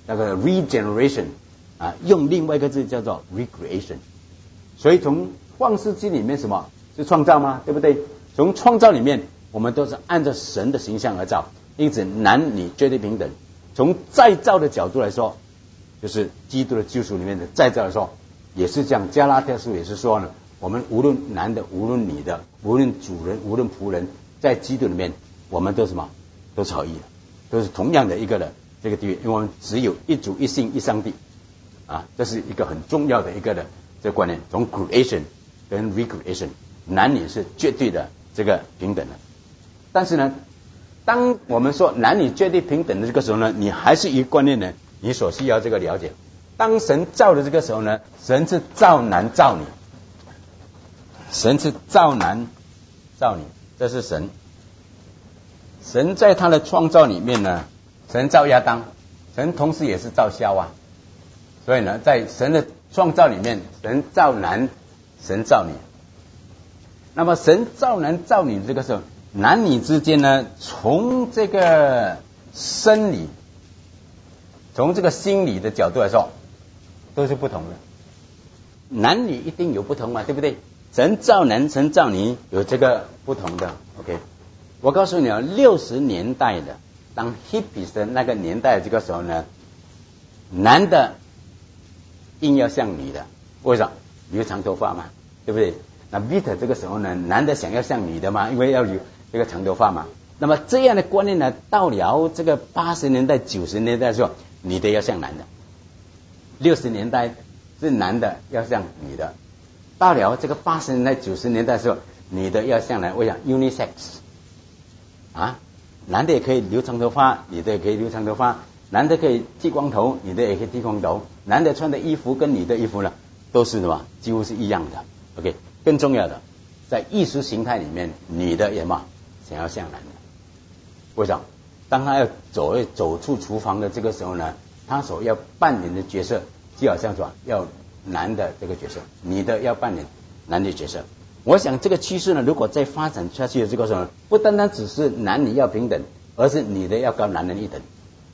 那个 regeneration 啊，用另外一个字叫做 recreation。所以从创世纪里面什么是创造吗？对不对？从创造里面，我们都是按照神的形象而造，因此男女绝对平等。从再造的角度来说，就是基督的救赎里面的再造来说，也是这样。加拉太书也是说呢，我们无论男的，无论女的，无论主人，无论仆人，在基督里面，我们都什么，都是合一的，都是同样的一个的这个地位，因为我们只有一主一信一上帝啊，这是一个很重要的一个的这个观念。从 creation 跟 recreation， 男女是绝对的这个平等的。但是呢，当我们说男女绝对平等的这个时候呢，你还是一个观念呢，你所需要这个了解。当神造的这个时候呢，神是造男造女，神是造男造女，这是神。神在他的创造里面呢，神造亚当，神同时也是造夏娃。所以呢，在神的创造里面，神造男，神造女。那么神造男造女这个时候，男女之间呢，从这个生理，从这个心理的角度来说，都是不同的。男女一定有不同嘛，对不对？神造男，神造女，有这个不同的。OK， 我告诉你啊，六十年代的，当 hippies 的那个年代这个时候呢，男的硬要像女的，为什么？留长头发嘛，对不对？那 Vita 这个时候呢，男的想要像女的嘛，因为要留这个长头发嘛。那么这样的观念呢，到了这个八十年代、九十年代的时候，女的要像男的；六十年代是男的要像女的；到了这个八十年代、九十年代的时候，女的要像男。我想 unisex 啊，男的也可以留长头发，女的也可以留长头发；男的可以剃光头，女的也可以剃光头；男的穿的衣服跟女的衣服呢，都是什么？几乎是一样的。OK， 更重要的，在意识形态里面，女的也嘛想要像男的。为什么？当他要走走出厨房的这个时候呢，他所要扮演的角色，就好像说要男的这个角色，女的要扮演男的角色。我想这个趋势呢，如果再发展下去的这个时候呢，不单单只是男女要平等，而是女的要高男人一等。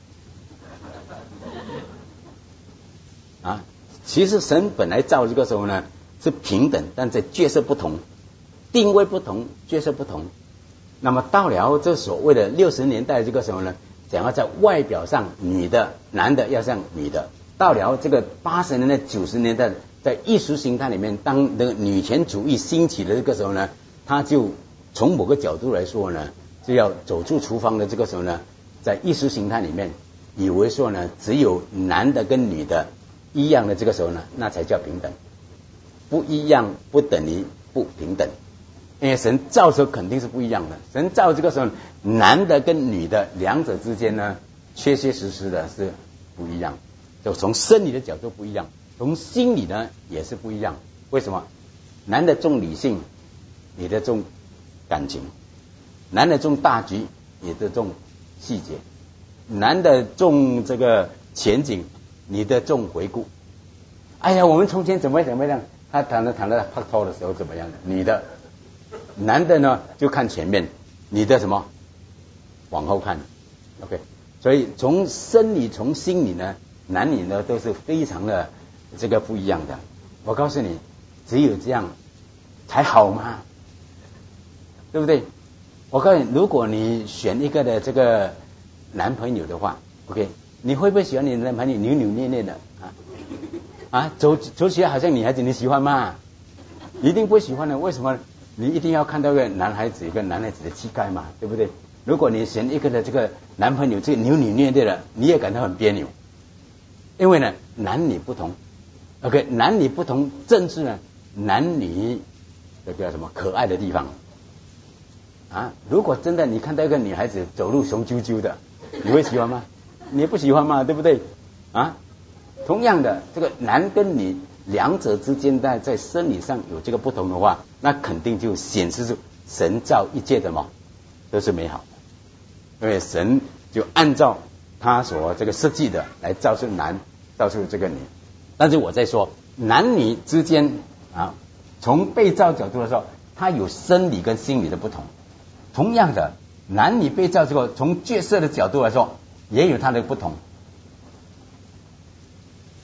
啊，其实神本来造这个时候呢是平等，但在角色不同，定位不同，角色不同。那么到了这所谓的六十年代这个时候呢，想要在外表上女的男的要像女的。到了这个八十年代九十年代，在意识形态里面，当那个女权主义兴起的这个时候呢，他就从某个角度来说呢，就要走出厨房的这个时候呢，在意识形态里面以为说呢，只有男的跟女的一样的这个时候呢，那才叫平等。不一样不等于不平等，因为神造的时候肯定是不一样的。神造这个时候，男的跟女的两者之间呢，确确实实的是不一样。就从生理的角度不一样，从心理呢也是不一样。为什么？男的重理性，女的重感情；男的重大局，女的重细节；男的重这个前景，女的重回顾。哎呀，我们从前怎么怎么样？他谈着谈着拍拖的时候怎么样的？女的，男的呢就看前面，女的什么往后看。OK， 所以从生理从心理呢，男女呢都是非常的这个不一样的。我告诉你，只有这样才好嘛，对不对？我告诉你，如果你选一个的这个男朋友的话 ，OK， 你会不会喜欢你的男朋友扭扭捏捏的啊？啊，走走起来好像女孩子，你喜欢吗？一定不会喜欢的。为什么？你一定要看到一个男孩子，一个男孩子的气概嘛，对不对？如果你选一个的这个男朋友，这个扭扭捏捏的，你也感到很别扭。因为呢，男女不同 ，OK， 男女不同，正是呢男女这个什么可爱的地方啊。如果真的你看到一个女孩子走路雄赳赳的，你会喜欢吗？你也不喜欢嘛，对不对？啊。同样的，这个男跟女两者之间在在生理上有这个不同的话，那肯定就显示出神造一切的嘛都是美好的，因为神就按照他所这个设计的来造出男，造出这个女。但是我在说男女之间啊，从被造角度来说，它有生理跟心理的不同。同样的，男女被造之后，从角色的角度来说，也有它的不同。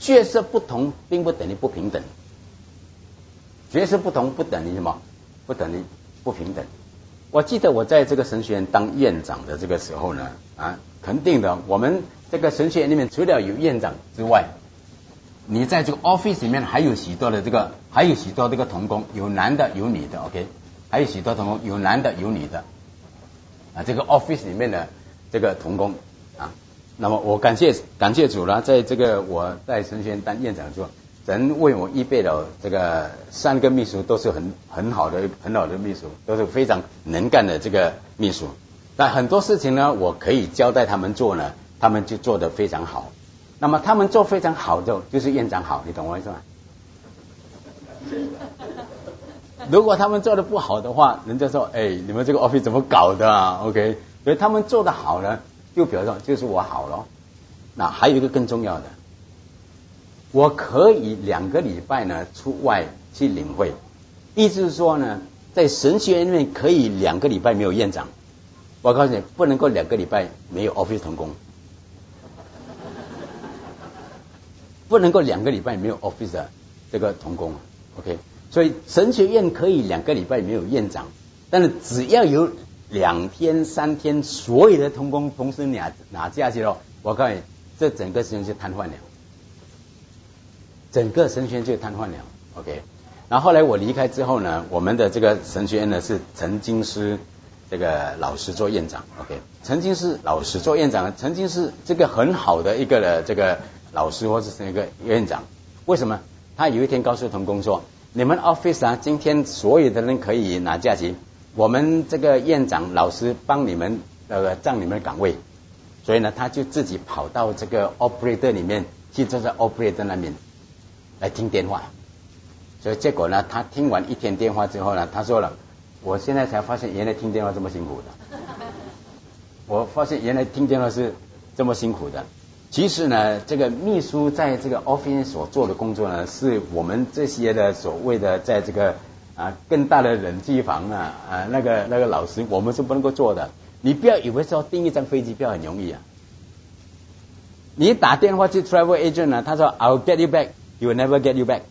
角色不同并不等于不平等，角色不同不等于什么？不等于不平等。我记得我在这个神学院当院长的这个时候呢，啊，肯定的，我们这个神学院里面除了有院长之外，你在这个 office 里面还有许多的这个，还有许多这个同工，有男的有女的 ，OK， 还有许多同工，有男的有女的，啊，这个 office 里面的这个同工啊，那么我感谢感谢主了，在这个我在神学院当院长的时候，神为我预备了这个三个秘书，都是很很好的很好的秘书，都是非常能干的这个秘书。那很多事情呢，我可以交代他们做呢，他们就做得非常好。那么他们做非常好就就是院长好，你懂我意思吗？如果他们做得不好的话，人家说，哎，你们这个 office 怎么搞的啊 ？OK， 所以他们做得好呢，就表示说就是我好了。那还有一个更重要的，我可以两个礼拜呢出外去领会，意思是说呢，在神学院里面可以两个礼拜没有院长，我告诉你，不能够两个礼拜没有 office 同工，不能够两个礼拜没有 office 的这个同工 ，OK。所以神学院可以两个礼拜没有院长，但是只要有两天三天所有的同工同时拿拿下去了，我告诉你，这整个神学院就瘫痪了，整个神学院就瘫痪了 ，OK。然后后来我离开之后呢，我们的这个神学院呢是陈经师这个老师做院长 ，OK。陈经师老师做院长，陈经师这个很好的一个的这个老师或者是一个院长，为什么？他有一天告诉同工说，你们 office 啊，今天所有的人可以拿假期，我们这个院长老师帮你们呃占你们岗位，所以呢，他就自己跑到这个 operator 里面去坐在 operator 那边来听电话。所以结果呢，他听完一天电话之后呢，他说了，我现在才发现原来听电话这么辛苦的，我发现原来听电话是这么辛苦的。其实呢，这个秘书在这个 office 所做的工作呢，是我们这些的所谓的在这个啊更大的冷气房啊啊那个那个老师，我们是不能够做的。你不要以为说订一张飞机票很容易啊，你打电话去 travel agent 呢，他说 I'll get you back, he will never get you back，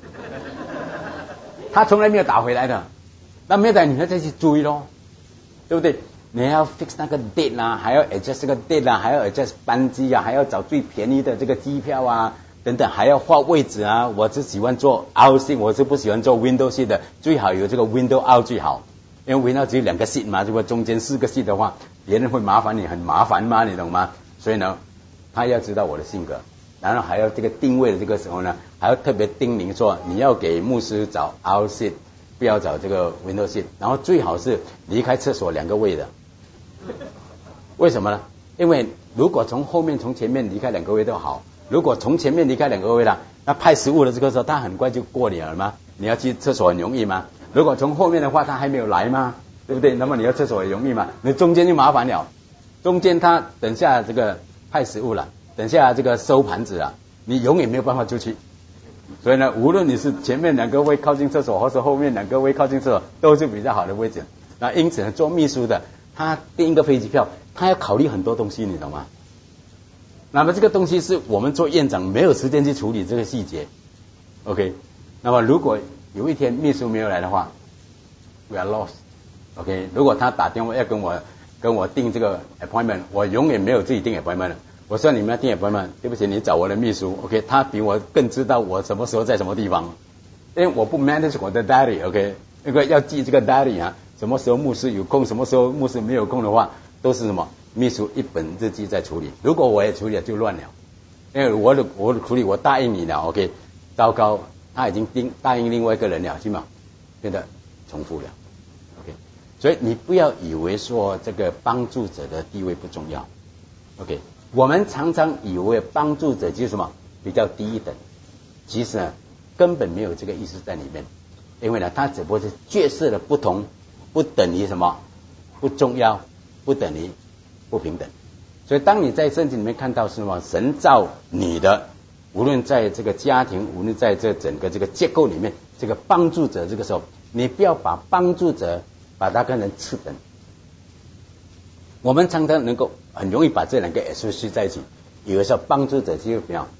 他从来没有打回来的，那没有打你要再去追咯，对不对？你还要 fix 那个 date 啦，还要 adjust 这个 date 啦，还要 adjust 班机啊，还要找最便宜的这个机票啊，等等，还要换位置啊。我是喜欢做 out seat， 我是不喜欢做 window seat 的，最好有这个 window out 最好，因为 window 只有两个 seat 嘛，如果中间四个 seat 的话，别人会麻烦你，很麻烦嘛，你懂吗？所以呢，他要知道我的性格，然后还要这个定位的这个时候呢，还要特别叮咛说，你要给牧师找 out seat， 不要找这个 window seat， 然后最好是离开厕所两个位的。为什么呢？因为如果从后面从前面离开两个位都好，如果从前面离开两个位了，那派食物的这个时候他很快就过你了吗？你要去厕所很容易吗？如果从后面的话他还没有来吗？对不对？那么你要厕所也容易吗？你中间就麻烦了，中间他等下这个派食物了，等下这个收盘子了，你永远没有办法出去。所以呢，无论你是前面两个位靠近厕所，或是后面两个位靠近厕所，都是比较好的位置。那因此呢，做秘书的他订一个飞机票，他要考虑很多东西，你懂吗？那么这个东西是我们做院长没有时间去处理这个细节 ，OK？ 那么如果有一天秘书没有来的话 ，we are lost，OK？ 如果他打电话要跟我跟我订这个 appointment， 我永远没有自己订 appointment。我说你们要订 appointment， 对不起，你找我的秘书 ，OK？ 他比我更知道我什么时候在什么地方，因为我不 manage 我的 diary，OK？ 那个要记这个 diary 啊。什么时候牧师有空，什么时候牧师没有空的话，都是什么秘书一本日记在处理。如果我也处理了，就乱了。因为我的我的处理，我答应你了 ，OK， 糟糕，他已经定答应另外一个人了，是吗？变得重复了 ，OK。所以你不要以为说这个帮助者的地位不重要 ，OK。我们常常以为帮助者就是什么比较低一等，其实呢根本没有这个意思在里面，因为呢他只不过是角色的不同。不等于什么？不重要，不等于不平等。所以当你在圣经里面看到什么神造你的，无论在这个家庭，无论在这整个这个结构里面，这个帮助者这个时候，你不要把帮助者把它跟人次等。我们常常能够很容易把这两个 associate 在一起，有的时候帮助者就比较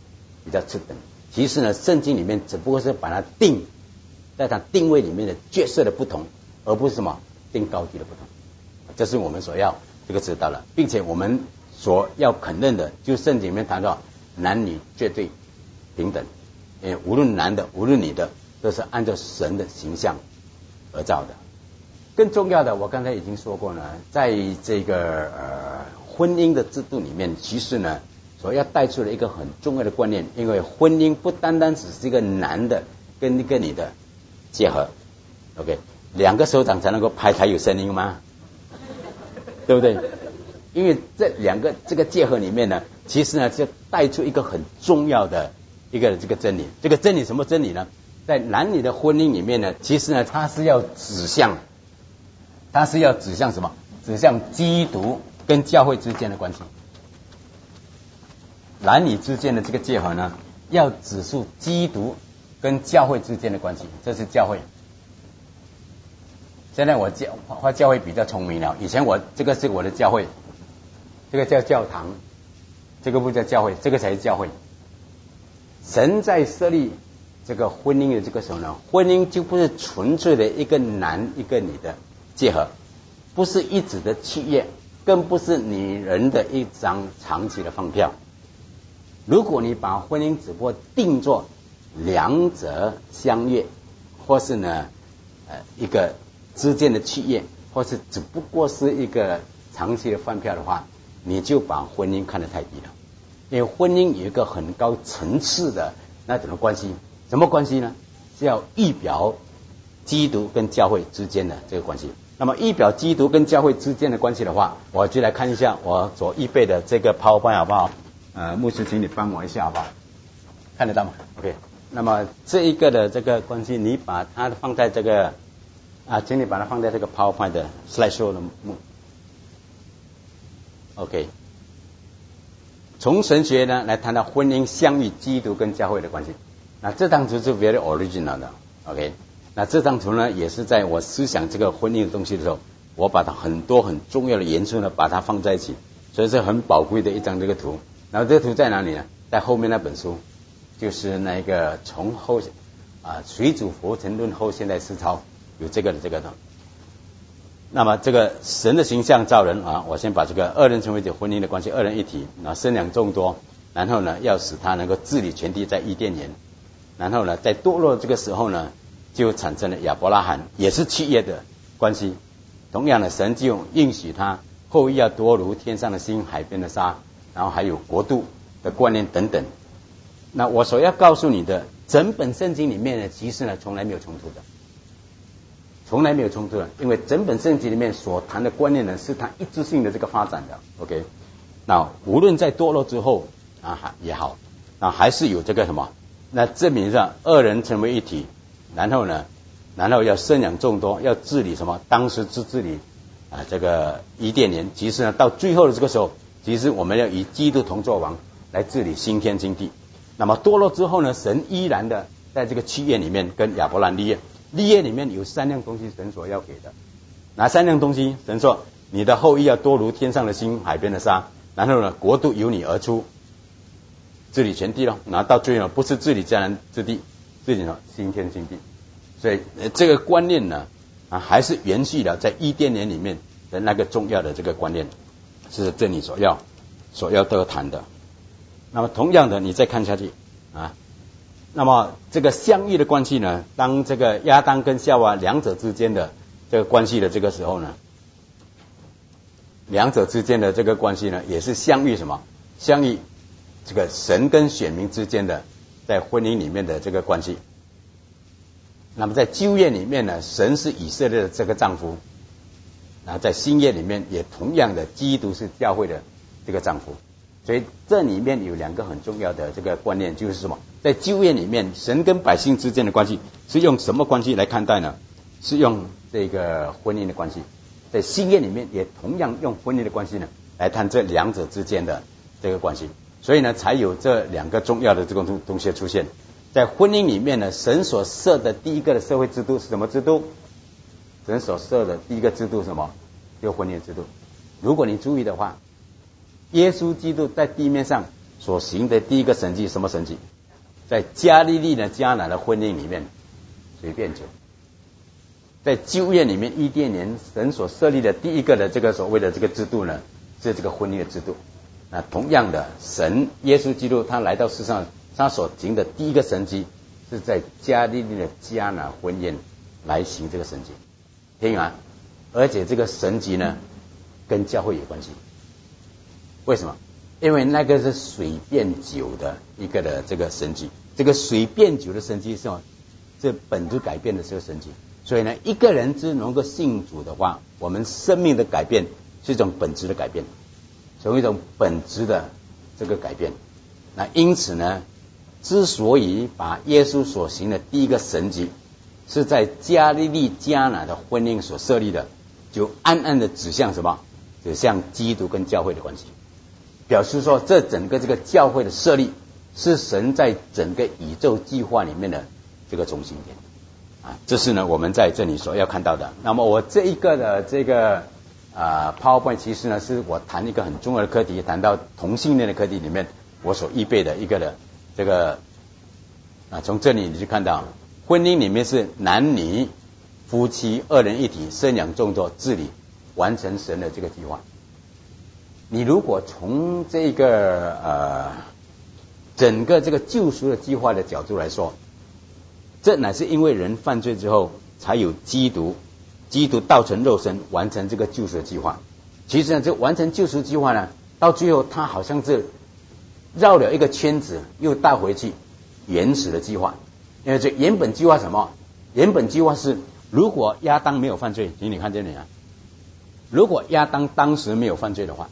比较次等。其实呢，圣经里面只不过是把它定在它定位里面的角色的不同，而不是什么定高低的不同。这是我们所要这个知道了，并且我们所要肯认的，就圣经里面谈到男女绝对平等，诶，无论男的无论女的，都是按照神的形象而造的。更重要的，我刚才已经说过呢，在这个呃婚姻的制度里面，其实呢所要带出的一个很重要的观念，因为婚姻不单单只是一个男的跟一个女的结合 ，OK， 两个手掌才能够拍才有声音吗？对不对？因为这两个这个结合里面呢，其实呢就带出一个很重要的一个这个真理。这个真理什么真理呢？在男女的婚姻里面呢，其实呢它是要指向。它是要指向什么？指向基督跟教会之间的关系。男女之间的这个结合呢，要指述基督跟教会之间的关系，这是教会。现在我教花教会比较聪明了，以前我这个是我的教会，这个叫教堂，这个不叫教会，这个才是教会。神在设立这个婚姻的这个时候呢，婚姻就不是纯粹的一个男一个女的结合，不是一纸的契约，更不是女人的一张长期的饭票。如果你把婚姻只不过定做两者相悦，或是呢呃一个之间的契约，或是只不过是一个长期的饭票的话，你就把婚姻看得太低了。因为婚姻有一个很高层次的那种的关系，什么关系呢？是要预表基督跟教会之间的这个关系。那么预表基督跟教会之间的关系的话，我就来看一下我所预备的这个 PowerPoint 好不好？呃，牧师，请你帮我一下好不好？看得到吗 ？OK。那么这一个的这个关系，你把它放在这个啊，请你把它放在这个 PowerPoint 的 slideshow 的目 OK。从神学呢来谈到婚姻相遇基督跟教会的关系，那这张图是 very original 的 OK。那这张图呢，也是在我思想这个婚姻的东西的时候，我把它很多很重要的元素呢，把它放在一起，所以是很宝贵的一张这个图。然后这个图在哪里呢？在后面那本书，就是那个从后啊水煮佛成论后现代思潮有这个的这个的。那么这个神的形象造人啊，我先把这个二人成为这婚姻的关系，二人一体，那生养众多，然后呢要使他能够治理全地，在伊甸园，然后呢在堕落这个时候呢，就产生了亚伯拉罕，也是契约的关系。同样的，神就应许他后裔要多如天上的星、海边的沙，然后还有国度的观念等等。那我所要告诉你的，整本圣经里面呢，其实呢从来没有冲突的，从来没有冲突的，因为整本圣经里面所谈的观念呢，是它一致性的这个发展的。OK， 那无论在堕落之后啊也好，那还是有这个什么，那证明上二人成为一体。然后呢，然后要生养众多，要治理什么？当时之治理啊，这个伊甸园。其实呢，到最后的这个时候，其实我们要以基督同作王来治理新天新地。那么堕落之后呢，神依然的在这个契约里面跟亚伯兰立约，立约里面有三样东西神所要给的。哪三样东西？神说你的后裔要多如天上的星、海边的沙。然后呢，国度由你而出，治理全地了。然后到最后不是治理迦南之地，治理什么？新天新地。所以、呃、这个观念呢啊，还是延续了在伊甸园里面的那个重要的这个观念，是这里所要所要得谈的。那么同样的，你再看下去啊，那么这个相遇的关系呢，当这个亚当跟夏娃两者之间的这个关系的这个时候呢，两者之间的这个关系呢，也是相遇什么？相遇这个神跟选民之间的在婚姻里面的这个关系。那么在旧约里面呢，神是以色列的这个丈夫，然后在新约里面也同样的，基督是教会的这个丈夫。所以这里面有两个很重要的这个观念，就是什么？在旧约里面，神跟百姓之间的关系是用什么关系来看待呢？是用这个婚姻的关系。在新约里面也同样用婚姻的关系呢来谈这两者之间的这个关系。所以呢，才有这两个重要的这个东东西出现。在婚姻里面呢，神所设的第一个的社会制度是什么制度？神所设的第一个制度是什么？就婚姻制度。如果你注意的话，耶稣基督在地面上所行的第一个神迹，什么神迹？ 在加利利的迦拿的婚姻里面随便酒，在旧约里面伊甸园神所设立的第一个的这个所谓的这个制度呢，是这个婚姻的制度。那同样的，神耶稣基督他来到世上，他所行的第一个神迹是在加利利的迦拿婚宴来行这个神迹，听啊！而且这个神迹呢跟教会有关系。为什么？因为那个是水变酒的一个的这个神迹，这个水变酒的神迹是什么？这本质改变的这个神迹。所以呢，一个人只能够信主的话，我们生命的改变是一种本质的改变，从一种本质的这个改变。那因此呢，之所以把耶稣所行的第一个神迹是在加利利迦拿的婚姻所设立的，就暗暗的指向什么？指向基督跟教会的关系，表示说这整个这个教会的设立是神在整个宇宙计划里面的这个中心点啊，这是呢我们在这里所要看到的。那么我这一个的这个啊 PowerPoint 其实呢是我谈一个很重要的课题，谈到同性恋的课题里面我所预备的一个的这个啊，从这里你就看到婚姻里面是男女夫妻二人一体，生养众多，治理完成神的这个计划。你如果从这个呃整个这个救赎的计划的角度来说，这乃是因为人犯罪之后才有基督，基督道成肉身完成这个救赎的计划。其实呢，这完成救赎计划呢，到最后他好像是绕了一个圈子，又带回去原始的计划。因为这原本计划什么？原本计划是，如果亚当没有犯罪，请你看这里啊，如果亚当当时没有犯罪的话，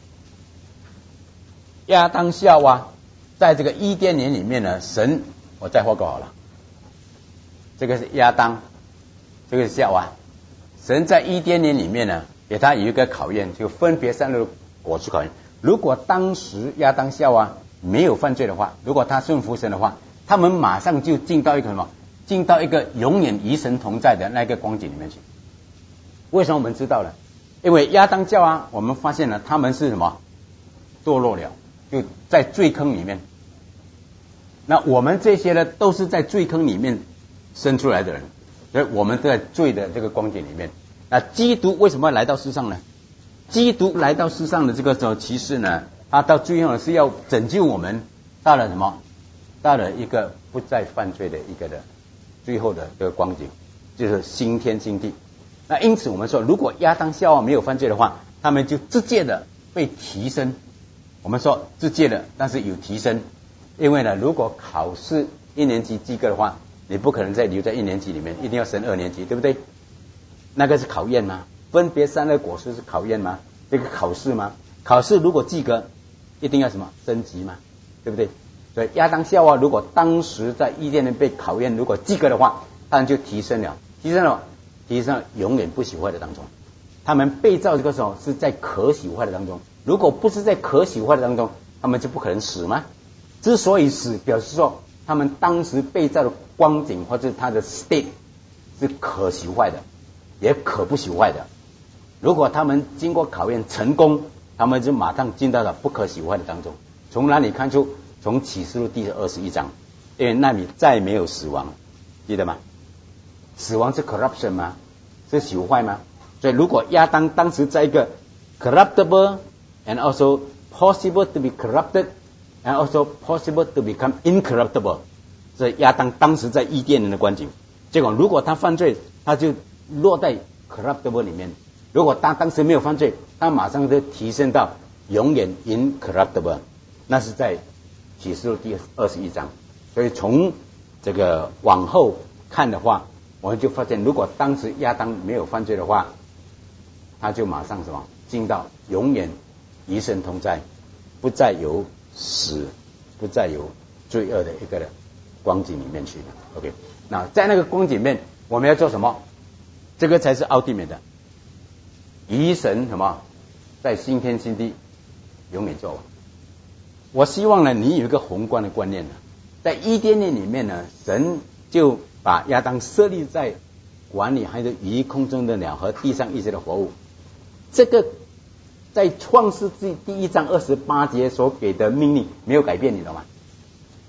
亚当夏娃在这个伊甸园里面呢，神我再画个好了，这个是亚当，这个是夏娃。神在伊甸园里面呢，给他有一个考验，就分别善恶果子考验。如果当时亚当夏娃没有犯罪的话，如果他顺服神的话，他们马上就进到一个什么？进到一个永远与神同在的那个光景里面去。为什么我们知道了？因为亚当夏娃，我们发现了他们是什么？堕落了，就在罪坑里面。那我们这些呢，都是在罪坑里面生出来的人，所以我们都在罪的这个光景里面。那基督为什么要来到世上呢？基督来到世上的这个时候，其实呢，他到最后是要拯救我们，到了什么？到了一个不再犯罪的一个的最后的这个光景，就是新天新地。那因此我们说，如果亚当夏娃没有犯罪的话，他们就直接的被提升。我们说直接的，但是有提升，因为呢，如果考试一年级及格的话，你不可能再留在一年级里面，一定要升二年级，对不对？那个是考验吗？分别善恶果实是考验吗？这个考试吗？考试如果及格，一定要什么升级吗？对不对？所以亚当夏娃如果当时在伊甸园被考验，如果及格的话，当然就提升了，提升了，提升了永远不朽坏的当中。他们被造这个时候是在可朽坏的当中，如果不是在可朽坏的当中，他们就不可能死吗？之所以死，表示说他们当时被造的光景或者他的 state 是可朽坏的，也可不朽坏的。如果他们经过考验成功，他们就马上进到了不可朽坏的当中。从哪里看出？从启示录第二十一章，因为那里再没有死亡，记得吗？死亡是 corruption 吗？是朽坏吗？所以如果亚当当时在一个 corruptible and also possible to be corrupted and also possible to become incorruptible， 所以亚当当时在伊甸园的光景。结果如果他犯罪，他就落在 corruptible 里面；如果他当时没有犯罪，他马上就提升到永远 incorruptible， 那是在启示录第二十一章。所以从这个往后看的话，我们就发现，如果当时亚当没有犯罪的话，他就马上什么进到永远与神同在，不再有死，不再有罪恶的一个光景里面去了。OK， 那在那个光景里面，我们要做什么？这个才是ultimate的，与神什么在新天新地永远做完。我希望呢，你有一个宏观的观念呢，在伊甸园里面呢，神就把亚当设立在管理还有鱼空中的鸟和地上一切的活物。这个在创世纪第一章二十八节所给的命令没有改变，你懂吗？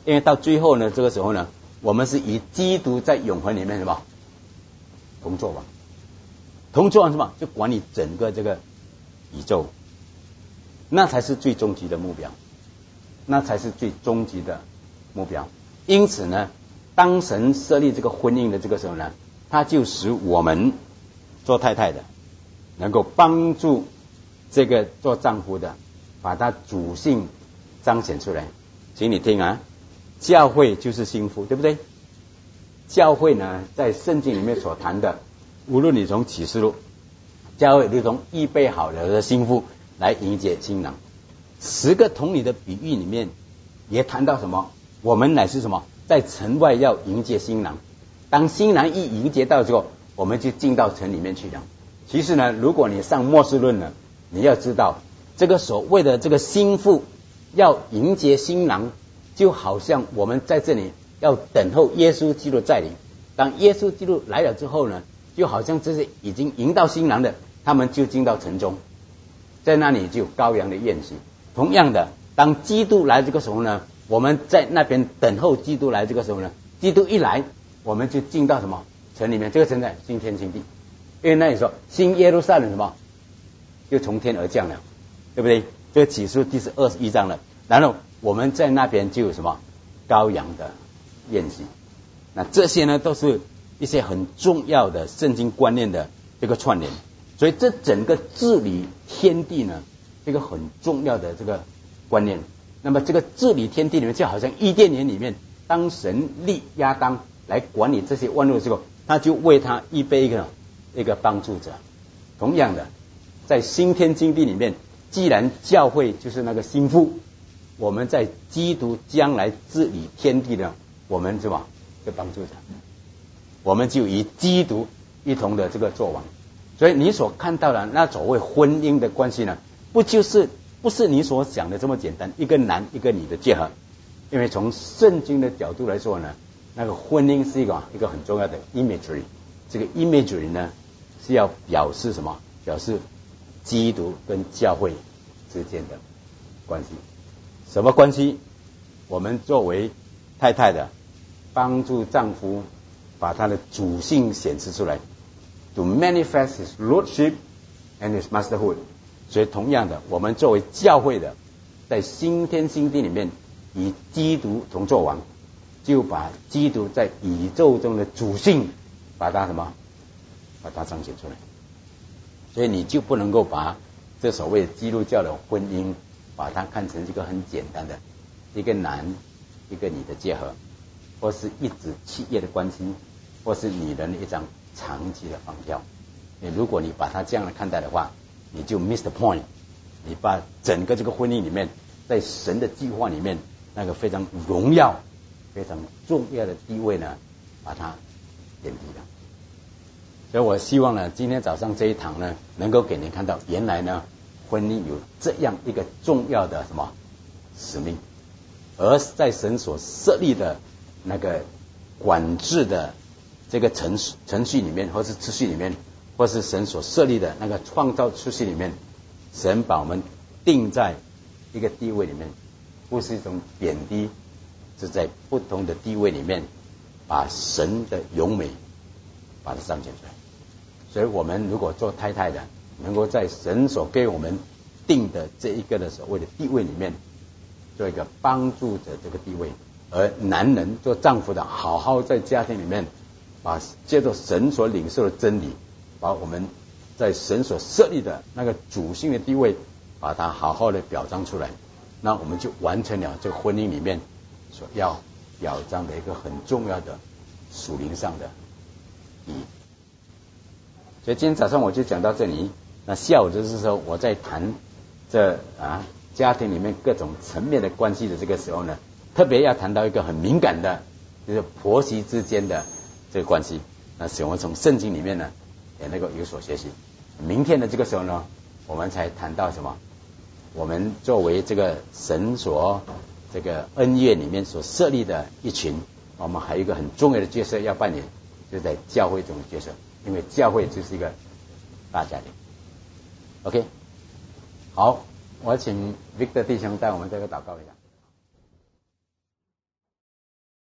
因为到最后呢，这个时候呢，我们是以基督在永恒里面什么同作王，同作王什么就管理整个这个宇宙，那才是最终极的目标，那才是最终极的目标。因此呢，当神设立这个婚姻的这个时候呢，他就使我们做太太的能够帮助这个做丈夫的把他主性彰显出来。请你听啊，教会就是新妇，对不对？教会呢，在圣经里面所谈的，无论你从启示录，教会如同预备好了的新妇来迎接新郎。十个童女的比喻里面也谈到什么？我们乃是什么？在城外要迎接新郎，当新郎一迎接到之后，我们就进到城里面去了。其实呢，如果你上末世论呢，你要知道这个所谓的这个新妇要迎接新郎，就好像我们在这里要等候耶稣基督再临。当耶稣基督来了之后呢，就好像这些已经迎到新郎的，他们就进到城中，在那里就有羔羊的宴席。同样的，当基督来这个时候呢，我们在那边等候基督来这个时候呢，基督一来，我们就进到什么城里面？这个城在新天新地，因为那里说新耶路撒冷什么就从天而降了，对不对？这个启示录第十二十一章了。然后我们在那边就有什么羔羊的宴席。那这些呢，都是一些很重要的圣经观念的这个串联。所以这整个治理天地呢，这个很重要的这个观念。那么这个治理天地里面，就好像伊甸园里面，当神立亚当来管理这些万物的时候，他就为他预备一个一个帮助者。同样的，在新天新地里面，既然教会就是那个新妇，我们在基督将来治理天地的，我们是吧？的帮助者，我们就与基督一同的这个作王。所以你所看到的那所谓婚姻的关系呢，不就是不是你所想的这么简单，一个男一个女的结合。因为从圣经的角度来说呢，那个婚姻是一个一个很重要的 imagery。这个 imagery 呢，是要表示什么？表示基督跟教会之间的关系。什么关系？我们作为太太的，帮助丈夫把他的主性显示出来， to manifest his lordship and his masterhood。 所以同样的，我们作为教会的，在新天新地里面以基督同作王，就把基督在宇宙中的主性把它什么把它彰显出来。所以你就不能够把这所谓基督教的婚姻把它看成一个很简单的一个男一个女的结合，或是一纸契约的关系，或是女人的一张长期的房票。你如果你把它这样来看待的话，你就 miss the point。 你把整个这个婚姻里面，在神的计划里面那个非常荣耀非常重要的地位呢，把它贬低了。所以我希望呢，今天早上这一堂呢，能够给您看到，原来呢，婚姻有这样一个重要的什么使命，而在神所设立的那个管制的这个程序程序里面，或是秩序里面，或是神所设立的那个创造秩序里面，神把我们定在一个地位里面，不是一种贬低，是在不同的地位里面把神的荣美把它彰显出来。所以我们如果做太太的，能够在神所给我们定的这一个的所谓的地位里面，做一个帮助者这个地位，而男人做丈夫的，好好在家庭里面把借着神所领受的真理，把我们在神所设立的那个主性的地位，把它好好的表彰出来，那我们就完成了这个婚姻里面所要表彰的一个很重要的属灵上的意义。所以今天早上我就讲到这里，那下午就是说我在谈这啊家庭里面各种层面的关系的这个时候呢，特别要谈到一个很敏感的，就是婆媳之间的这个关系。那所以我们从圣经里面呢也能够有所学习。明天的这个时候呢，我们才谈到什么？我们作为这个神所这个恩乐里面所设立的一群，我们还有一个很重要的角色要扮演，就是在教会中的角色，因为教会就是一个大家庭。OK， 好，我请 Victor 弟兄带我们这个祷告一下。